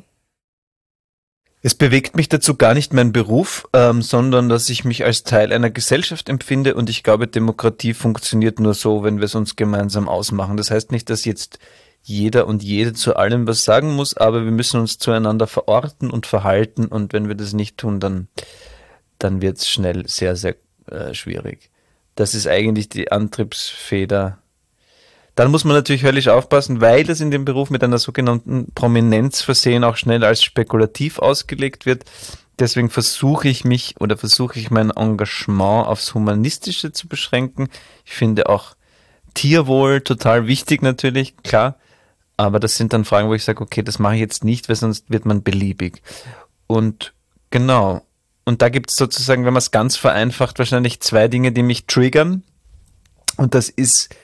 C: Es bewegt mich dazu gar nicht mein Beruf, ähm, sondern dass ich mich als Teil einer Gesellschaft empfinde und ich glaube, Demokratie funktioniert nur so, wenn wir es uns gemeinsam ausmachen. Das heißt nicht, dass jetzt jeder und jede zu allem was sagen muss, aber wir müssen uns zueinander verorten und verhalten und wenn wir das nicht tun, dann dann wird es schnell sehr, sehr äh, schwierig. Das ist eigentlich die Antriebsfeder. Dann muss man natürlich höllisch aufpassen, weil das in dem Beruf mit einer sogenannten Prominenz versehen auch schnell als spekulativ ausgelegt wird. Deswegen versuche ich mich oder versuche ich mein Engagement aufs Humanistische zu beschränken. Ich finde auch Tierwohl total wichtig natürlich, klar. Aber das sind dann Fragen, wo ich sage, okay, das mache ich jetzt nicht, weil sonst wird man beliebig. Und genau. Und da gibt es sozusagen, wenn man es ganz vereinfacht, wahrscheinlich zwei Dinge, die mich triggern. Und das ist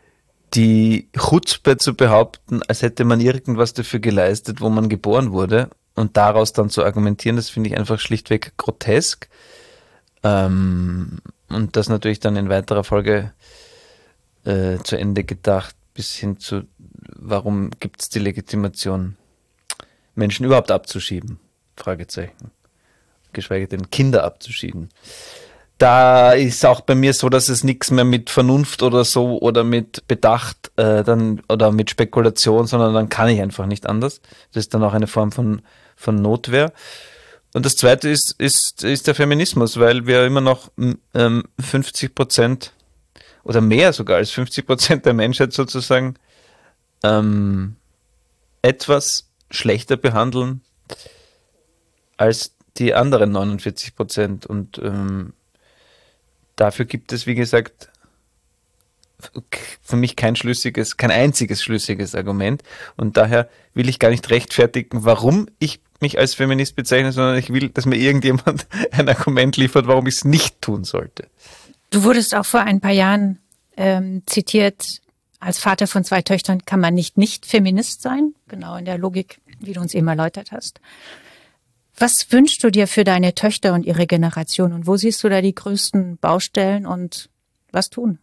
C: die Chutzpe zu behaupten, als hätte man irgendwas dafür geleistet, wo man geboren wurde. Und daraus dann zu argumentieren, das finde ich einfach schlichtweg grotesk. Ähm, und das natürlich dann in weiterer Folge äh, zu Ende gedacht, bis hin zu, warum gibt es die Legitimation, Menschen überhaupt abzuschieben? Fragezeichen. Geschweige denn Kinder abzuschieden. Da ist auch bei mir so, dass es nichts mehr mit Vernunft oder so oder mit Bedacht äh, dann oder mit Spekulation, sondern dann kann ich einfach nicht anders. Das ist dann auch eine Form von, von Notwehr. Und das Zweite ist, ist, ist der Feminismus, weil wir immer noch ähm, fünfzig Prozent oder mehr sogar als fünfzig Prozent der Menschheit sozusagen ähm, etwas schlechter behandeln als die anderen neunundvierzig Prozent. Und ähm, dafür gibt es, wie gesagt, für mich kein schlüssiges, kein einziges schlüssiges Argument. Und daher will ich gar nicht rechtfertigen, warum ich mich als Feminist bezeichne, sondern ich will, dass mir irgendjemand ein Argument liefert, warum ich es nicht tun sollte.
A: Du wurdest auch vor ein paar Jahren ähm, zitiert, als Vater von zwei Töchtern kann man nicht nicht Feminist sein. Genau in der Logik, wie du uns eben erläutert hast. Was wünschst du dir für deine Töchter und ihre Generation? Und wo siehst du da die größten Baustellen und was tun?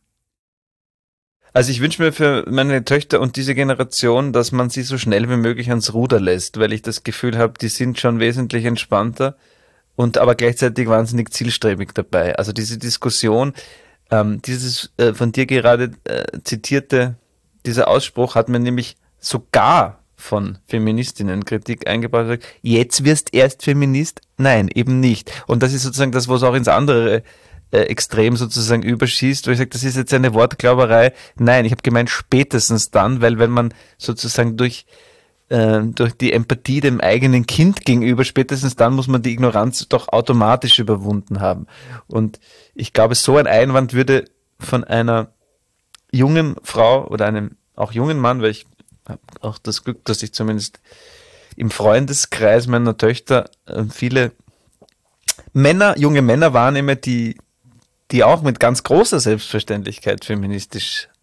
C: Also ich wünsche mir für meine Töchter und diese Generation, dass man sie so schnell wie möglich ans Ruder lässt, weil ich das Gefühl habe, die sind schon wesentlich entspannter und aber gleichzeitig wahnsinnig zielstrebig dabei. Also diese Diskussion, ähm, dieses äh, von dir gerade äh, zitierte, dieser Ausspruch hat mir nämlich sogar von Feministinnen Kritik eingebaut. Jetzt wirst erst Feminist? Nein, eben nicht. Und das ist sozusagen das, was auch ins andere äh, Extrem sozusagen überschießt, wo ich sage, das ist jetzt eine Wortglauberei. Nein, ich habe gemeint spätestens dann, weil wenn man sozusagen durch äh, durch die Empathie dem eigenen Kind gegenüber, spätestens dann muss man die Ignoranz doch automatisch überwunden haben. Und ich glaube, so ein Einwand würde von einer jungen Frau oder einem auch jungen Mann, weil ich habe auch das Glück, dass ich zumindest im Freundeskreis meiner Töchter äh, viele Männer, junge Männer wahrnehme, die, die auch mit ganz großer Selbstverständlichkeit feministisch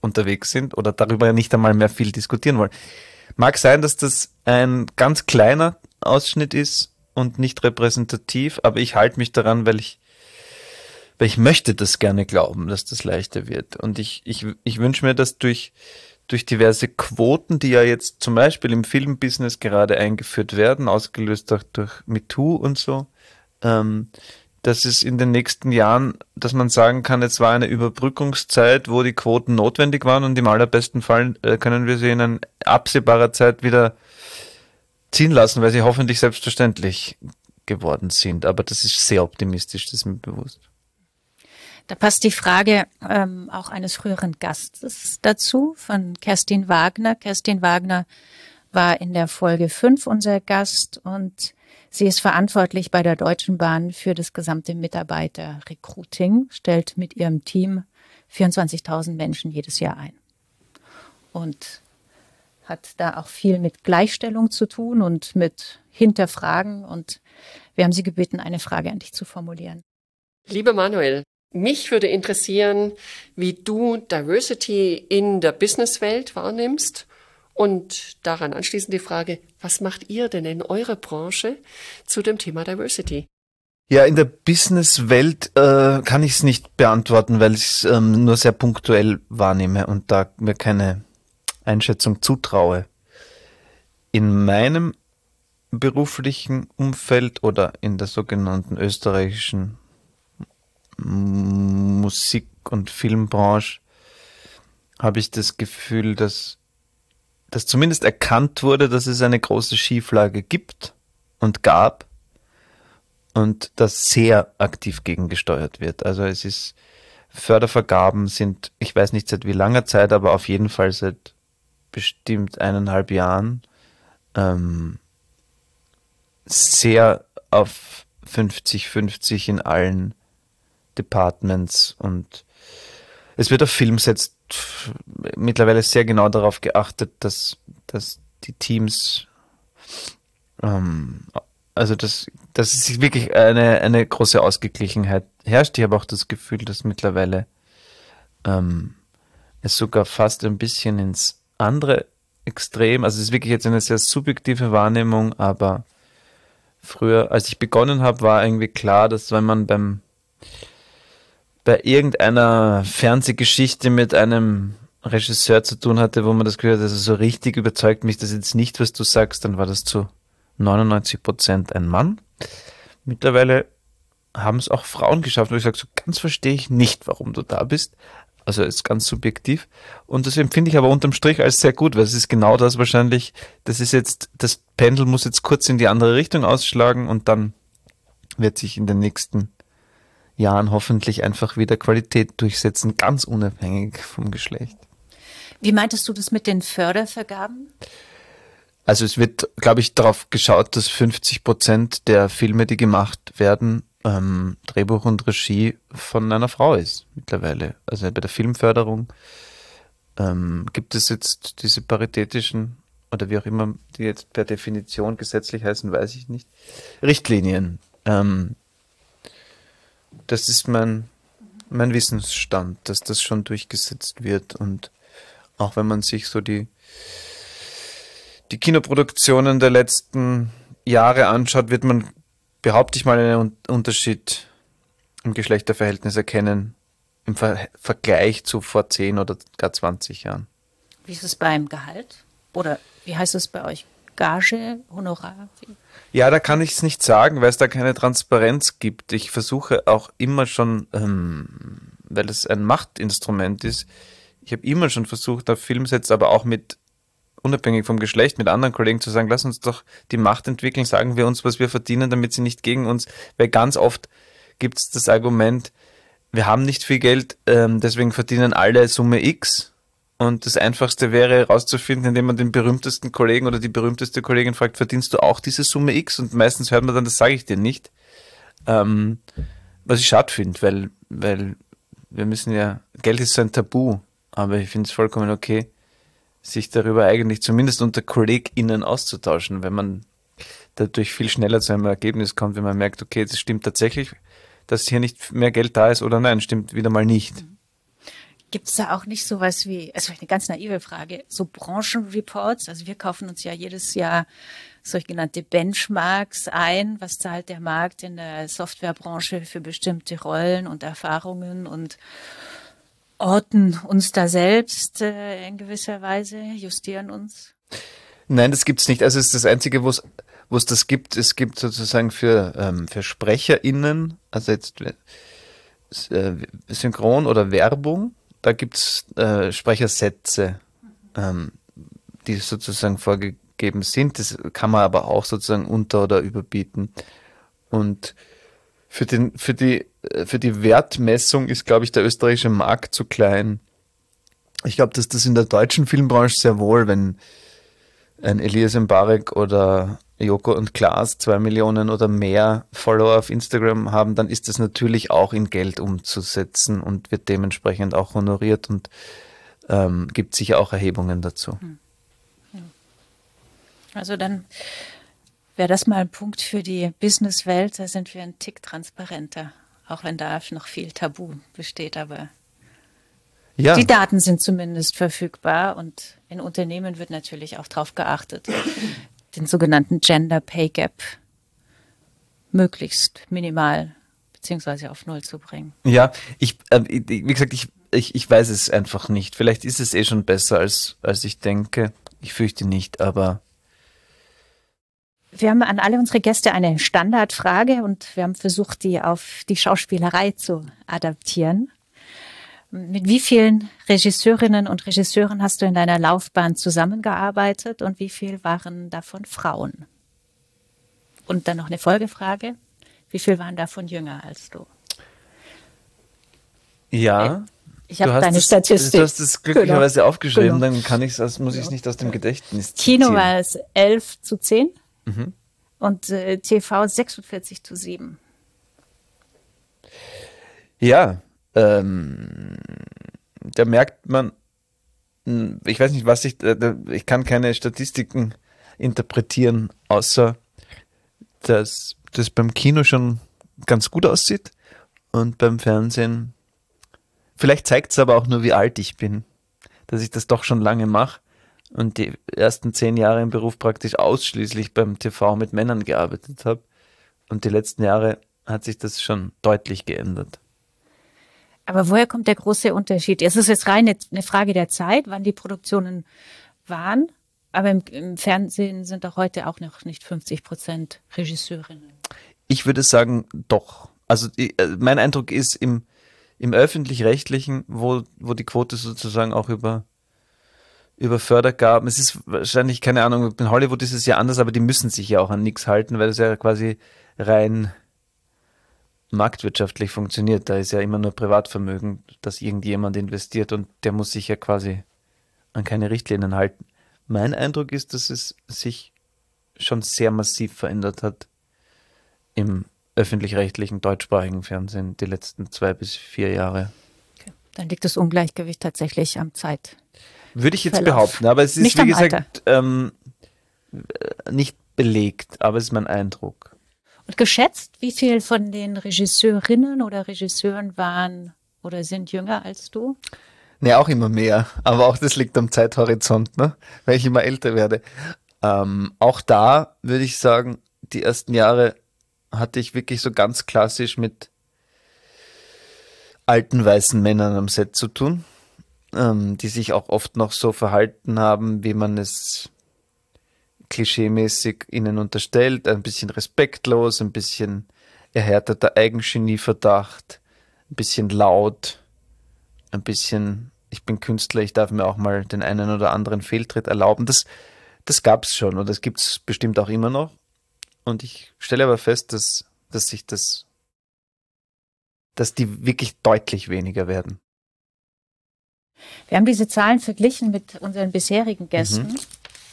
C: unterwegs sind oder darüber nicht einmal mehr viel diskutieren wollen. Mag sein, dass das ein ganz kleiner Ausschnitt ist und nicht repräsentativ, aber ich halte mich daran, weil ich weil ich möchte das gerne glauben, dass das leichter wird. Und ich, ich, ich wünsche mir, dass durch, durch diverse Quoten, die ja jetzt zum Beispiel im Filmbusiness gerade eingeführt werden, ausgelöst auch durch MeToo und so, ähm, dass es in den nächsten Jahren, dass man sagen kann, es war eine Überbrückungszeit, wo die Quoten notwendig waren und im allerbesten Fall äh, können wir sie in absehbarer Zeit wieder ziehen lassen, weil sie hoffentlich selbstverständlich geworden sind. Aber das ist sehr optimistisch, das ist mir bewusst.
A: Da passt die Frage ähm, auch eines früheren Gastes dazu, von Kerstin Wagner. Kerstin Wagner war in der Folge fünf unser Gast und sie ist verantwortlich bei der Deutschen Bahn für das gesamte Mitarbeiter-Recruiting, stellt mit ihrem Team vierundzwanzigtausend Menschen jedes Jahr ein und hat da auch viel mit Gleichstellung zu tun und mit Hinterfragen. Und wir haben sie gebeten, eine Frage an dich zu formulieren.
F: Lieber Manuel, mich würde interessieren, wie du Diversity in der Businesswelt wahrnimmst und daran anschließend die Frage, was macht ihr denn in eurer Branche zu dem Thema Diversity?
C: Ja, in der Businesswelt äh, kann ich es nicht beantworten, weil ich es ähm, nur sehr punktuell wahrnehme und da mir keine Einschätzung zutraue. In meinem beruflichen Umfeld oder in der sogenannten österreichischen Musik- und Filmbranche habe ich das Gefühl, dass, dass zumindest erkannt wurde, dass es eine große Schieflage gibt und gab und dass sehr aktiv gegengesteuert wird. Also es ist, Fördervergaben sind, ich weiß nicht seit wie langer Zeit, aber auf jeden Fall seit bestimmt eineinhalb Jahren ähm, sehr auf fünfzig fünfzig in allen Departments und es wird auf Filmsets mittlerweile sehr genau darauf geachtet, dass, dass die Teams ähm, also dass, dass es wirklich eine, eine große Ausgeglichenheit herrscht. Ich habe auch das Gefühl, dass mittlerweile ähm, es sogar fast ein bisschen ins andere Extrem, also es ist wirklich jetzt eine sehr subjektive Wahrnehmung, aber früher, als ich begonnen habe, war irgendwie klar, dass wenn man beim bei irgendeiner Fernsehgeschichte mit einem Regisseur zu tun hatte, wo man das Gefühl hat, also so richtig überzeugt mich das jetzt nicht, was du sagst, dann war das zu neunundneunzig Prozent ein Mann. Mittlerweile haben es auch Frauen geschafft, wo ich sage, so ganz verstehe ich nicht, warum du da bist. Also ist ganz subjektiv. Und das empfinde ich aber unterm Strich als sehr gut, weil es ist genau das wahrscheinlich, das ist jetzt, das Pendel muss jetzt kurz in die andere Richtung ausschlagen und dann wird sich in den nächsten Jahren hoffentlich einfach wieder Qualität durchsetzen, ganz unabhängig vom Geschlecht.
A: Wie meintest du das mit den Fördervergaben?
C: Also es wird, glaube ich, darauf geschaut, dass fünfzig Prozent der Filme, die gemacht werden, ähm, Drehbuch und Regie von einer Frau ist mittlerweile. Also bei der Filmförderung ähm, gibt es jetzt diese paritätischen oder wie auch immer die jetzt per Definition gesetzlich heißen, weiß ich nicht, Richtlinien. Ähm, Das ist mein, mein Wissensstand, dass das schon durchgesetzt wird. Und auch wenn man sich so die, die Kinoproduktionen der letzten Jahre anschaut, wird man, behaupte ich mal, einen Unterschied im Geschlechterverhältnis erkennen im Ver- Vergleich zu vor zehn oder gar zwanzig Jahren.
A: Wie ist es beim Gehalt? Oder wie heißt es bei euch? Gage, Honorar?
C: Ja, da kann ich es nicht sagen, weil es da keine Transparenz gibt. Ich versuche auch immer schon, ähm, weil es ein Machtinstrument ist, ich habe immer schon versucht, auf Filmsets, aber auch mit, unabhängig vom Geschlecht, mit anderen Kollegen zu sagen, lass uns doch die Macht entwickeln, sagen wir uns, was wir verdienen, damit sie nicht gegen uns, weil ganz oft gibt es das Argument, wir haben nicht viel Geld, ähm, deswegen verdienen alle Summe X. Und das Einfachste wäre herauszufinden, indem man den berühmtesten Kollegen oder die berühmteste Kollegin fragt, verdienst du auch diese Summe X? Und meistens hört man dann, das sage ich dir nicht. Ähm, was ich schade finde, weil, weil wir müssen ja, Geld ist so ein Tabu, aber ich finde es vollkommen okay, sich darüber eigentlich zumindest unter KollegInnen auszutauschen, wenn man dadurch viel schneller zu einem Ergebnis kommt, wenn man merkt, okay, das stimmt tatsächlich, dass hier nicht mehr Geld da ist oder nein, stimmt wieder mal nicht.
A: Gibt es da auch nicht sowas wie, also eine ganz naive Frage, so Branchenreports? Also wir kaufen uns ja jedes Jahr sogenannte Benchmarks ein. Was zahlt der Markt in der Softwarebranche für bestimmte Rollen und Erfahrungen und orten uns da selbst äh, in gewisser Weise, justieren uns?
C: Nein, das gibt's nicht. Also es ist das Einzige, wo es wo es das gibt. Es gibt sozusagen für, ähm, für SprecherInnen, also jetzt äh, Synchron oder Werbung, da gibt's äh, Sprechersätze, ähm, die sozusagen vorgegeben sind. Das kann man aber auch sozusagen unter- oder überbieten. Und für den, für die, für die Wertmessung ist, glaube ich, der österreichische Markt zu klein. Ich glaube, dass das in der deutschen Filmbranche sehr wohl, wenn ein Elias Mbarek oder Joko und Klaas zwei Millionen oder mehr Follower auf Instagram haben, dann ist das natürlich auch in Geld umzusetzen und wird dementsprechend auch honoriert und ähm, gibt sicher auch Erhebungen dazu.
A: Also dann wäre das mal ein Punkt für die Businesswelt, da sind wir ein Tick transparenter, auch wenn da noch viel Tabu besteht, aber
C: Ja.
A: die Daten sind zumindest verfügbar und in Unternehmen wird natürlich auch darauf geachtet, den sogenannten Gender Pay Gap möglichst minimal beziehungsweise auf Null zu bringen.
C: Ja, ich, äh, wie gesagt, ich, ich, ich weiß es einfach nicht. Vielleicht ist es eh schon besser, als, als ich denke. Ich fürchte nicht, aber
A: wir haben an alle unsere Gäste eine Standardfrage und wir haben versucht, die auf die Schauspielerei zu adaptieren. Mit wie vielen Regisseurinnen und Regisseuren hast du in deiner Laufbahn zusammengearbeitet und wie viel waren davon Frauen? Und dann noch eine Folgefrage. Wie viel waren davon jünger als du?
C: ja.
A: Ich habe
C: Du hast
A: deine
C: das-
A: Statistik.
C: Du hast es glücklicherweise
A: Genau.
C: aufgeschrieben,
A: Genau.
C: dann kann ich's, also muss ich es nicht aus dem Gedächtnis
A: Kino
C: zitieren.
A: war es elf zu zehn
C: Mhm.
A: und äh, T V sechsundvierzig zu sieben.
C: Ja, ähm, da merkt man, mh, ich weiß nicht, was ich, äh, da- ich kann keine Statistiken interpretieren, außer dass das beim Kino schon ganz gut aussieht und beim Fernsehen, vielleicht zeigt es aber auch nur, wie alt ich bin, dass ich das doch schon lange mache und die ersten zehn Jahre im Beruf praktisch ausschließlich beim T V mit Männern gearbeitet habe und die letzten Jahre hat sich das schon deutlich geändert.
A: Aber woher kommt der große Unterschied? Es ist jetzt rein eine Frage der Zeit, wann die Produktionen waren. Aber im, im Fernsehen sind doch heute auch noch nicht fünfzig Prozent Regisseurinnen.
C: Ich würde sagen, doch. Also ich, äh, mein Eindruck ist, im, im Öffentlich-Rechtlichen, wo, wo die Quote sozusagen auch über, über Fördergaben, es ist wahrscheinlich, keine Ahnung, in Hollywood ist es ja anders, aber die müssen sich ja auch an nichts halten, weil es ja quasi rein marktwirtschaftlich funktioniert. Da ist ja immer nur Privatvermögen, dass irgendjemand investiert und der muss sich ja quasi an keine Richtlinien halten. Mein Eindruck ist, dass es sich schon sehr massiv verändert hat im öffentlich-rechtlichen deutschsprachigen Fernsehen die letzten zwei bis vier Jahre.
A: Okay. Dann liegt das Ungleichgewicht tatsächlich am Zeit.
C: Würde ich jetzt
A: Verlauf.
C: behaupten, aber es ist,
A: Nicht
C: wie
A: am
C: gesagt, ähm, nicht belegt, aber es ist mein Eindruck.
A: Und geschätzt, wie viel von den Regisseurinnen oder Regisseuren waren oder sind jünger als du?
C: Ne, auch immer mehr, aber auch das liegt am Zeithorizont, ne? Weil ich immer älter werde. Ähm, auch da würde ich sagen, die ersten Jahre hatte ich wirklich so ganz klassisch mit alten weißen Männern am Set zu tun, ähm, die sich auch oft noch so verhalten haben, wie man es klischeemäßig ihnen unterstellt, ein bisschen respektlos, ein bisschen erhärteter Eigengenieverdacht, ein bisschen laut, ein bisschen, ich bin Künstler, ich darf mir auch mal den einen oder anderen Fehltritt erlauben. Das, das gab es schon und das gibt es bestimmt auch immer noch. Und ich stelle aber fest, dass, dass sich das, dass die wirklich deutlich weniger werden.
A: Wir haben diese Zahlen verglichen mit unseren bisherigen Gästen.
C: Mhm.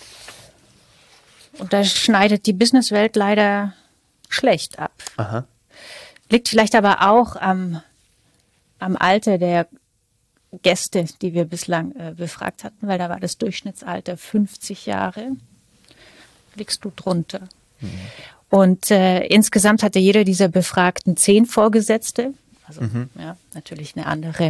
A: Und da schneidet die Businesswelt leider schlecht ab.
C: Aha.
A: Liegt vielleicht aber auch am, am Alter der Gäste, die wir bislang äh, befragt hatten, weil da war das Durchschnittsalter fünfzig Jahre. Liegst du drunter? Mhm. Und äh, insgesamt hatte jeder dieser Befragten zehn Vorgesetzte. Also
C: Mhm.
A: ja, natürlich eine andere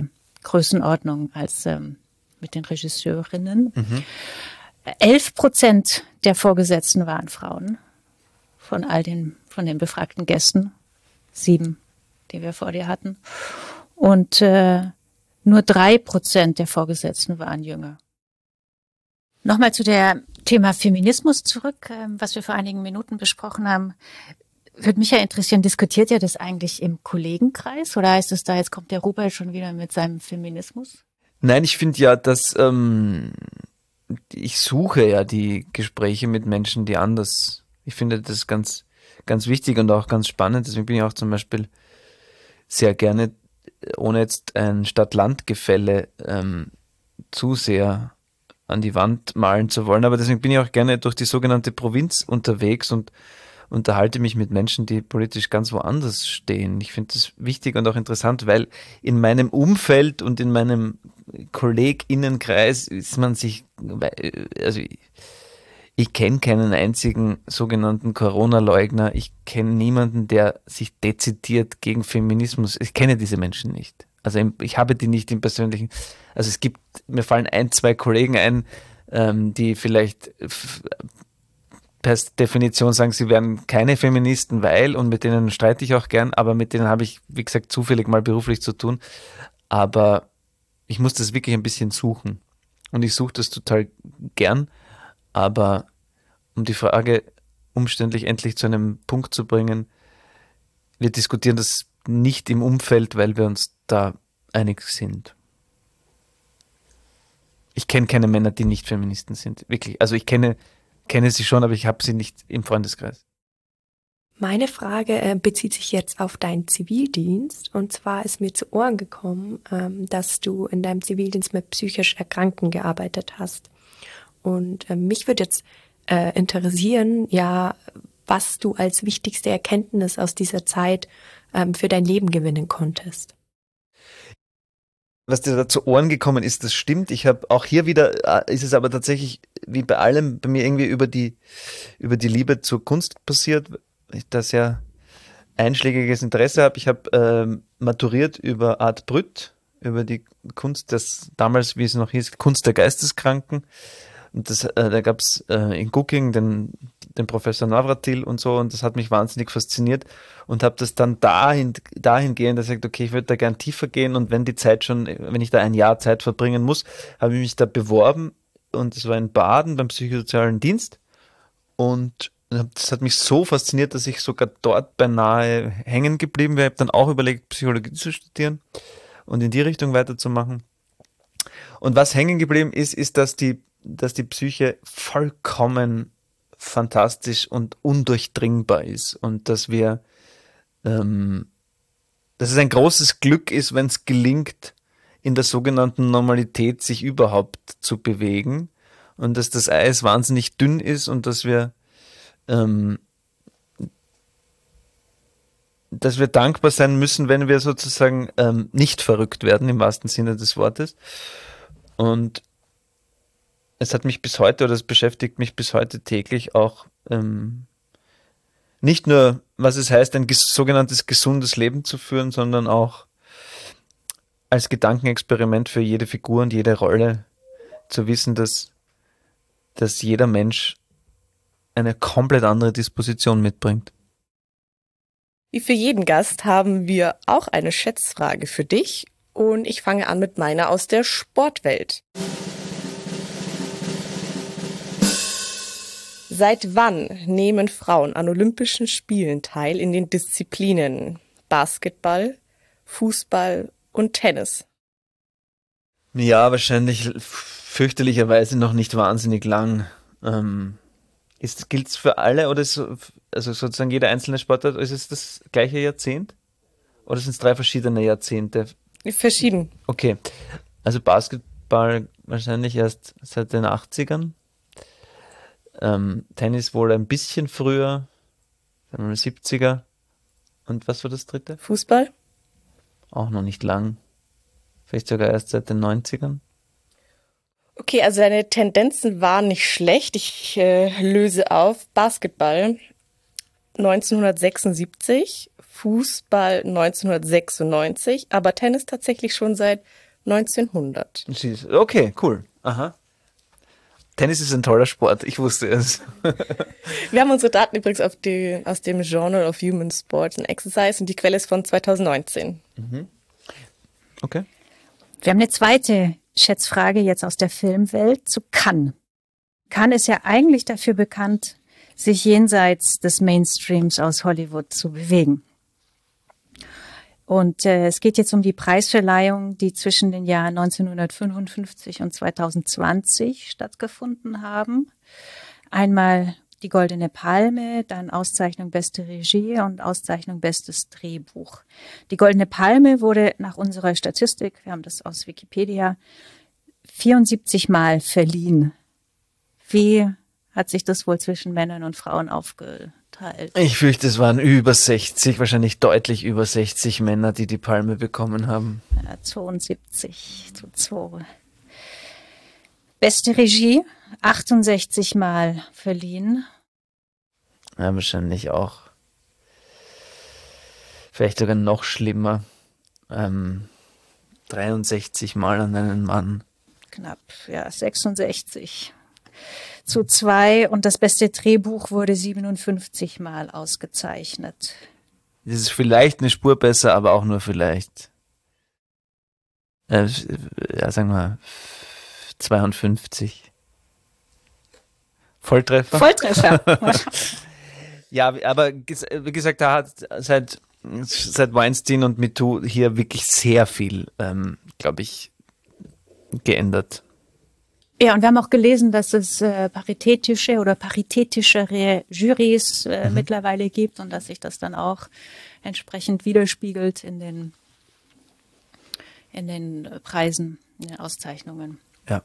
A: Größenordnung als ähm, mit den Regisseurinnen. Mhm. Elf Prozent der Vorgesetzten waren Frauen von all den, von den befragten Gästen. Sieben, die wir vor dir hatten. Und äh, nur drei Prozent der Vorgesetzten waren jünger. Nochmal zu der Thema Feminismus zurück, äh, was wir vor einigen Minuten besprochen haben. Würde mich ja interessieren, diskutiert ihr das eigentlich im Kollegenkreis? Oder heißt es da, jetzt kommt der Rupert schon wieder mit seinem Feminismus?
C: Nein, ich finde ja, dass ähm, ich suche ja die Gespräche mit Menschen, die anders. Ich finde das ganz, ganz wichtig und auch ganz spannend. Deswegen bin ich auch zum Beispiel sehr gerne, ohne jetzt ein Stadt-Land-Gefälle ähm, zu sehr an die Wand malen zu wollen. Aber deswegen bin ich auch gerne durch die sogenannte Provinz unterwegs und unterhalte mich mit Menschen, die politisch ganz woanders stehen. Ich finde das wichtig und auch interessant, weil in meinem Umfeld und in meinem KollegInnenkreis ist man sich, also ich, ich kenne keinen einzigen sogenannten Corona-Leugner. Ich kenne niemanden, der sich dezidiert gegen Feminismus, ich kenne diese Menschen nicht. Also ich habe die nicht im persönlichen, also es gibt, mir fallen ein, zwei Kollegen ein, ähm, die vielleicht per Definition sagen, sie wären keine Feministen, weil, und mit denen streite ich auch gern, aber mit denen habe ich, wie gesagt, zufällig mal beruflich zu tun. Aber ich muss das wirklich ein bisschen suchen. Und ich suche das total gern, aber um die Frage umständlich endlich zu einem Punkt zu bringen, wir diskutieren das nicht im Umfeld, weil wir uns da einig sind. Ich kenne keine Männer, die nicht Feministen sind. Wirklich. Also ich kenne kenne sie schon, aber ich habe sie nicht im Freundeskreis.
G: Meine Frage äh, bezieht sich jetzt auf deinen Zivildienst. Und zwar ist mir zu Ohren gekommen, ähm, dass du in deinem Zivildienst mit psychisch Erkrankten gearbeitet hast. Und äh, mich würde jetzt äh, interessieren, ja, was du als wichtigste Erkenntnis aus dieser Zeit ähm, für dein Leben gewinnen konntest.
C: Was dir da zu Ohren gekommen ist, das stimmt. Ich habe auch hier wieder, ist es aber tatsächlich wie bei allem bei mir irgendwie über die, über die Liebe zur Kunst passiert, weil ich da sehr einschlägiges Interesse habe. Ich habe ähm, maturiert über Art Brütt, über die Kunst des, damals, wie es noch hieß, Kunst der Geisteskranken. Und das, äh, da gab es äh, in Gugging den, den Professor Navratil und so, und das hat mich wahnsinnig fasziniert und habe das dann dahin, dahingehend gesagt, okay, ich würde da gern tiefer gehen, und wenn die Zeit schon, wenn ich da ein Jahr Zeit verbringen muss, habe ich mich da beworben, und es war in Baden beim psychosozialen Dienst, und das hat mich so fasziniert, dass ich sogar dort beinahe hängen geblieben wäre. Ich habe dann auch überlegt, Psychologie zu studieren und in die Richtung weiterzumachen. Und was hängen geblieben ist, ist, dass die dass die Psyche vollkommen fantastisch und undurchdringbar ist, und dass wir, ähm, dass es ein großes Glück ist, wenn es gelingt, in der sogenannten Normalität sich überhaupt zu bewegen, und dass das Eis wahnsinnig dünn ist, und dass wir, ähm, dass wir dankbar sein müssen, wenn wir sozusagen ähm, nicht verrückt werden, im wahrsten Sinne des Wortes. Und es hat mich bis heute, oder es beschäftigt mich bis heute täglich auch, ähm, nicht nur, was es heißt, ein ges- sogenanntes gesundes Leben zu führen, sondern auch als Gedankenexperiment für jede Figur und jede Rolle zu wissen, dass, dass jeder Mensch eine komplett andere Disposition mitbringt.
B: Wie für jeden Gast haben wir auch eine Schätzfrage für dich, und ich fange an mit meiner aus der Sportwelt. Seit wann nehmen Frauen an Olympischen Spielen teil in den Disziplinen Basketball, Fußball und Tennis?
C: Ja, wahrscheinlich fürchterlicherweise noch nicht wahnsinnig lang. Ähm, gilt es für alle, oder ist, also sozusagen jeder einzelne Sportart, ist es das gleiche Jahrzehnt? Oder sind es drei verschiedene Jahrzehnte?
B: Verschieden.
C: Okay, also Basketball wahrscheinlich erst seit den achtzigern. Ähm, Tennis wohl ein bisschen früher, sagen wir mal siebziger. Und was war das dritte?
B: Fußball?
C: Auch noch nicht lang. Vielleicht sogar erst seit den neunzigern.
B: Okay, also deine Tendenzen waren nicht schlecht. Ich äh, löse auf. Basketball neunzehnhundertsechsundsiebzig, Fußball neunzehnhundertsechsundneunzig, aber Tennis tatsächlich schon seit neunzehnhundert.
C: Okay, cool. Aha. Tennis ist ein toller Sport, ich wusste es.
B: Wir haben unsere Daten übrigens auf die, aus dem Journal of Human Sports and Exercise und die Quelle ist von zweitausendneunzehn.
C: Mhm. Okay.
A: Wir haben eine zweite Schätzfrage jetzt aus der Filmwelt zu Cannes. Cannes ist ja eigentlich dafür bekannt, sich jenseits des Mainstreams aus Hollywood zu bewegen. Und äh, es geht jetzt um die Preisverleihung, die zwischen den Jahren neunzehnhundertfünfundfünfzig und zweitausendzwanzig stattgefunden haben. Einmal die Goldene Palme, dann Auszeichnung Beste Regie und Auszeichnung Bestes Drehbuch. Die Goldene Palme wurde nach unserer Statistik, wir haben das aus Wikipedia, vierundsiebzig Mal verliehen. Wie hat sich das wohl zwischen Männern und Frauen aufgeteilt?
C: Ich fürchte, es waren über sechzig, wahrscheinlich deutlich über sechzig Männer, die die Palme bekommen haben.
A: Ja, zweiundsiebzig zu zwei. Beste Regie, achtundsechzig Mal verliehen.
C: Ja, wahrscheinlich auch. Vielleicht sogar noch schlimmer. Ähm, dreiundsechzig Mal an einen Mann.
A: Knapp, ja, sechsundsechzig zu zwei. Und das beste Drehbuch wurde siebenundfünfzig Mal ausgezeichnet.
C: Das ist vielleicht eine Spur besser, aber auch nur vielleicht. Äh, ja, sagen wir zweiundfünfzig. Volltreffer?
A: Volltreffer.
C: Ja, aber wie gesagt, da hat seit, seit Weinstein und MeToo hier wirklich sehr viel, ähm, glaube ich, geändert.
A: Ja, und wir haben auch gelesen, dass es äh, paritätische oder paritätischere Jurys äh, mhm. mittlerweile gibt und dass sich das dann auch entsprechend widerspiegelt in den, in den Preisen, in den Auszeichnungen.
C: Ja.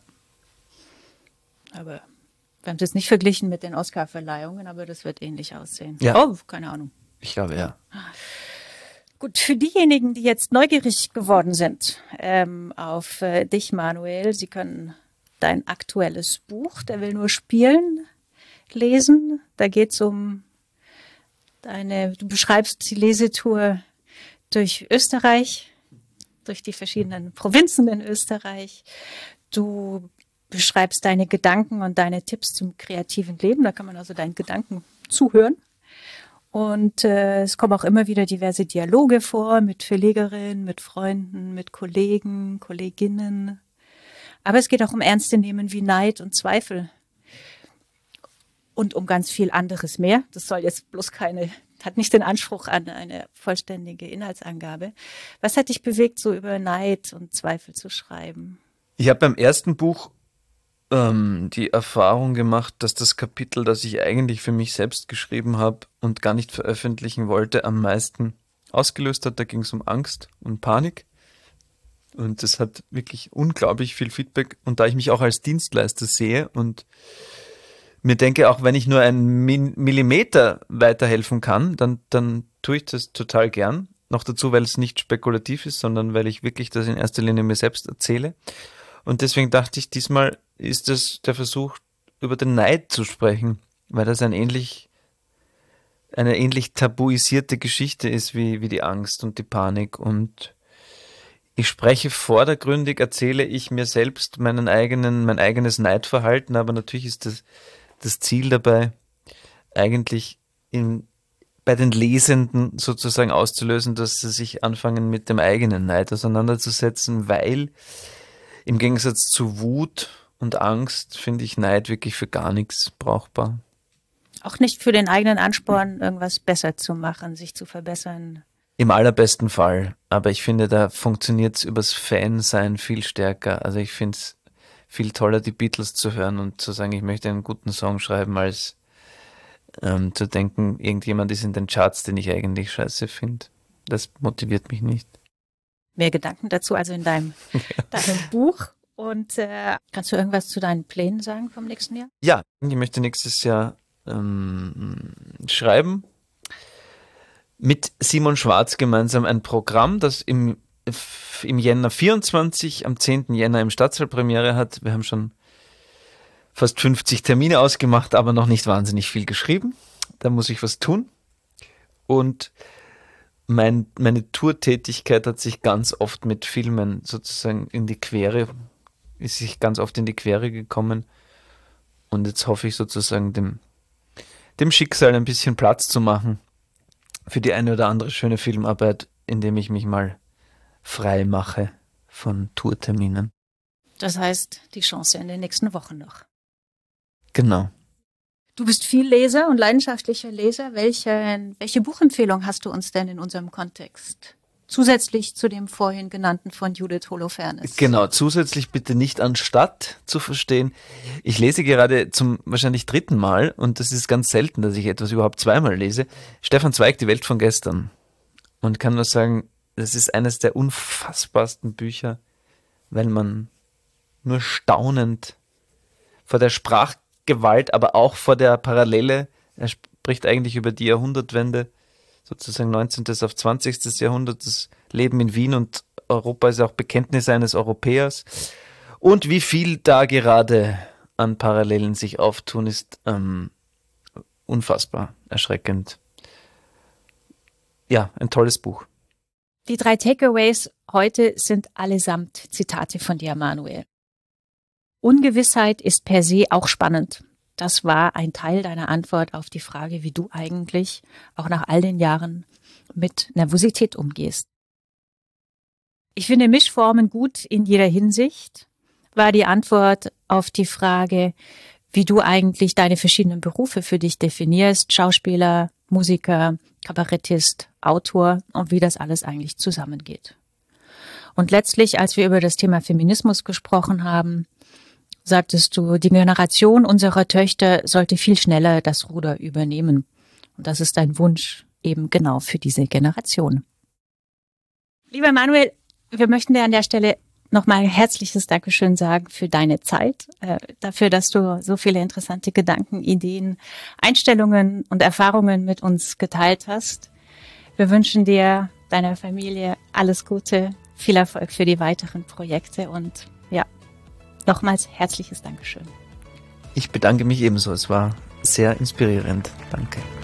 A: Aber wir haben es jetzt nicht verglichen mit den Oscar-Verleihungen, aber das wird ähnlich aussehen.
C: Ja.
A: Oh, keine Ahnung.
C: Ich glaube, ja.
A: Gut, für diejenigen, die jetzt neugierig geworden sind ähm, auf äh, dich, Manuel, sie können dein aktuelles Buch, Der will nur spielen, lesen. Da geht es um deine, du beschreibst die Lesetour durch Österreich, durch die verschiedenen Provinzen in Österreich. Du beschreibst deine Gedanken und deine Tipps zum kreativen Leben. Da kann man also deinen Gedanken zuhören. Und äh, es kommen auch immer wieder diverse Dialoge vor mit Verlegerinnen, mit Freunden, mit Kollegen, Kolleginnen. Aber es geht auch um ernste Themen wie Neid und Zweifel. Und um ganz viel anderes mehr. Das soll jetzt bloß keine, hat nicht den Anspruch an eine vollständige Inhaltsangabe. Was hat dich bewegt, so über Neid und Zweifel zu schreiben?
C: Ich habe beim ersten Buch ähm, die Erfahrung gemacht, dass das Kapitel, das ich eigentlich für mich selbst geschrieben habe und gar nicht veröffentlichen wollte, am meisten ausgelöst hat. Da ging es um Angst und Panik. Und das hat wirklich unglaublich viel Feedback. Und da ich mich auch als Dienstleister sehe und mir denke, auch wenn ich nur einen Millimeter weiterhelfen kann, dann, dann tue ich das total gern. Noch dazu, weil es nicht spekulativ ist, sondern weil ich wirklich das in erster Linie mir selbst erzähle. Und deswegen dachte ich, diesmal ist es der Versuch, über den Neid zu sprechen, weil das ein ähnlich, eine ähnlich tabuisierte Geschichte ist wie, wie die Angst und die Panik. Und ich spreche vordergründig, erzähle ich mir selbst meinen eigenen, mein eigenes Neidverhalten, aber natürlich ist das, das Ziel dabei, eigentlich in, bei den Lesenden sozusagen auszulösen, dass sie sich anfangen, mit dem eigenen Neid auseinanderzusetzen, weil im Gegensatz zu Wut und Angst finde ich Neid wirklich für gar nichts brauchbar.
A: Auch nicht für den eigenen Ansporn, irgendwas besser zu machen, sich zu verbessern.
C: Im allerbesten Fall. Aber ich finde, da funktioniert es übers Fan-Sein viel stärker. Also ich finde es viel toller, die Beatles zu hören und zu sagen, ich möchte einen guten Song schreiben, als ähm, zu denken, irgendjemand ist in den Charts, den ich eigentlich scheiße finde. Das motiviert mich nicht.
A: Mehr Gedanken dazu also in deinem, deinem Buch. Und äh, kannst du irgendwas zu deinen Plänen sagen vom nächsten Jahr?
C: Ja, ich möchte nächstes Jahr ähm, schreiben. Mit Simon Schwarz gemeinsam ein Programm, das im, im Jänner vierundzwanzig, am zehnten Jänner im Stadtsaal Premiere hat. Wir haben schon fast fünfzig Termine ausgemacht, aber noch nicht wahnsinnig viel geschrieben. Da muss ich was tun. Und mein, meine Tourtätigkeit hat sich ganz oft mit Filmen sozusagen in die Quere, ist sich ganz oft in die Quere gekommen. Und jetzt hoffe ich sozusagen dem, dem Schicksal ein bisschen Platz zu machen für die eine oder andere schöne Filmarbeit, indem ich mich mal frei mache von Tourterminen.
A: Das heißt, die Chance in den nächsten Wochen noch.
C: Genau.
A: Du bist viel Leser und leidenschaftlicher Leser. Welche, welche Buchempfehlung hast du uns denn in unserem Kontext? Zusätzlich zu dem vorhin genannten von Judith Holofernes.
C: Genau, zusätzlich bitte nicht anstatt zu verstehen. Ich lese gerade zum wahrscheinlich dritten Mal, und das ist ganz selten, dass ich etwas überhaupt zweimal lese, Stefan Zweig, Die Welt von gestern. Und kann nur sagen, das ist eines der unfassbarsten Bücher, weil man nur staunend vor der Sprachgewalt, aber auch vor der Parallele, er spricht eigentlich über die Jahrhundertwende, sozusagen neunzehnten auf zwanzigsten Jahrhundert, das Leben in Wien und Europa ist auch Bekenntnis eines Europäers. Und wie viel da gerade an Parallelen sich auftun, ist ähm, unfassbar erschreckend. Ja, ein tolles Buch.
A: Die drei Takeaways heute sind allesamt Zitate von dir, Manuel. Ungewissheit ist per se auch spannend. Das war ein Teil deiner Antwort auf die Frage, wie du eigentlich auch nach all den Jahren mit Nervosität umgehst. Ich finde Mischformen gut in jeder Hinsicht, war die Antwort auf die Frage, wie du eigentlich deine verschiedenen Berufe für dich definierst, Schauspieler, Musiker, Kabarettist, Autor und wie das alles eigentlich zusammengeht. Und letztlich, als wir über das Thema Feminismus gesprochen haben, sagtest du, die Generation unserer Töchter sollte viel schneller das Ruder übernehmen. Und das ist dein Wunsch eben genau für diese Generation. Lieber Manuel, wir möchten dir an der Stelle nochmal herzliches Dankeschön sagen für deine Zeit, äh, dafür, dass du so viele interessante Gedanken, Ideen, Einstellungen und Erfahrungen mit uns geteilt hast. Wir wünschen dir, deiner Familie alles Gute, viel Erfolg für die weiteren Projekte und ja, nochmals herzliches Dankeschön.
C: Ich bedanke mich ebenso. Es war sehr inspirierend. Danke.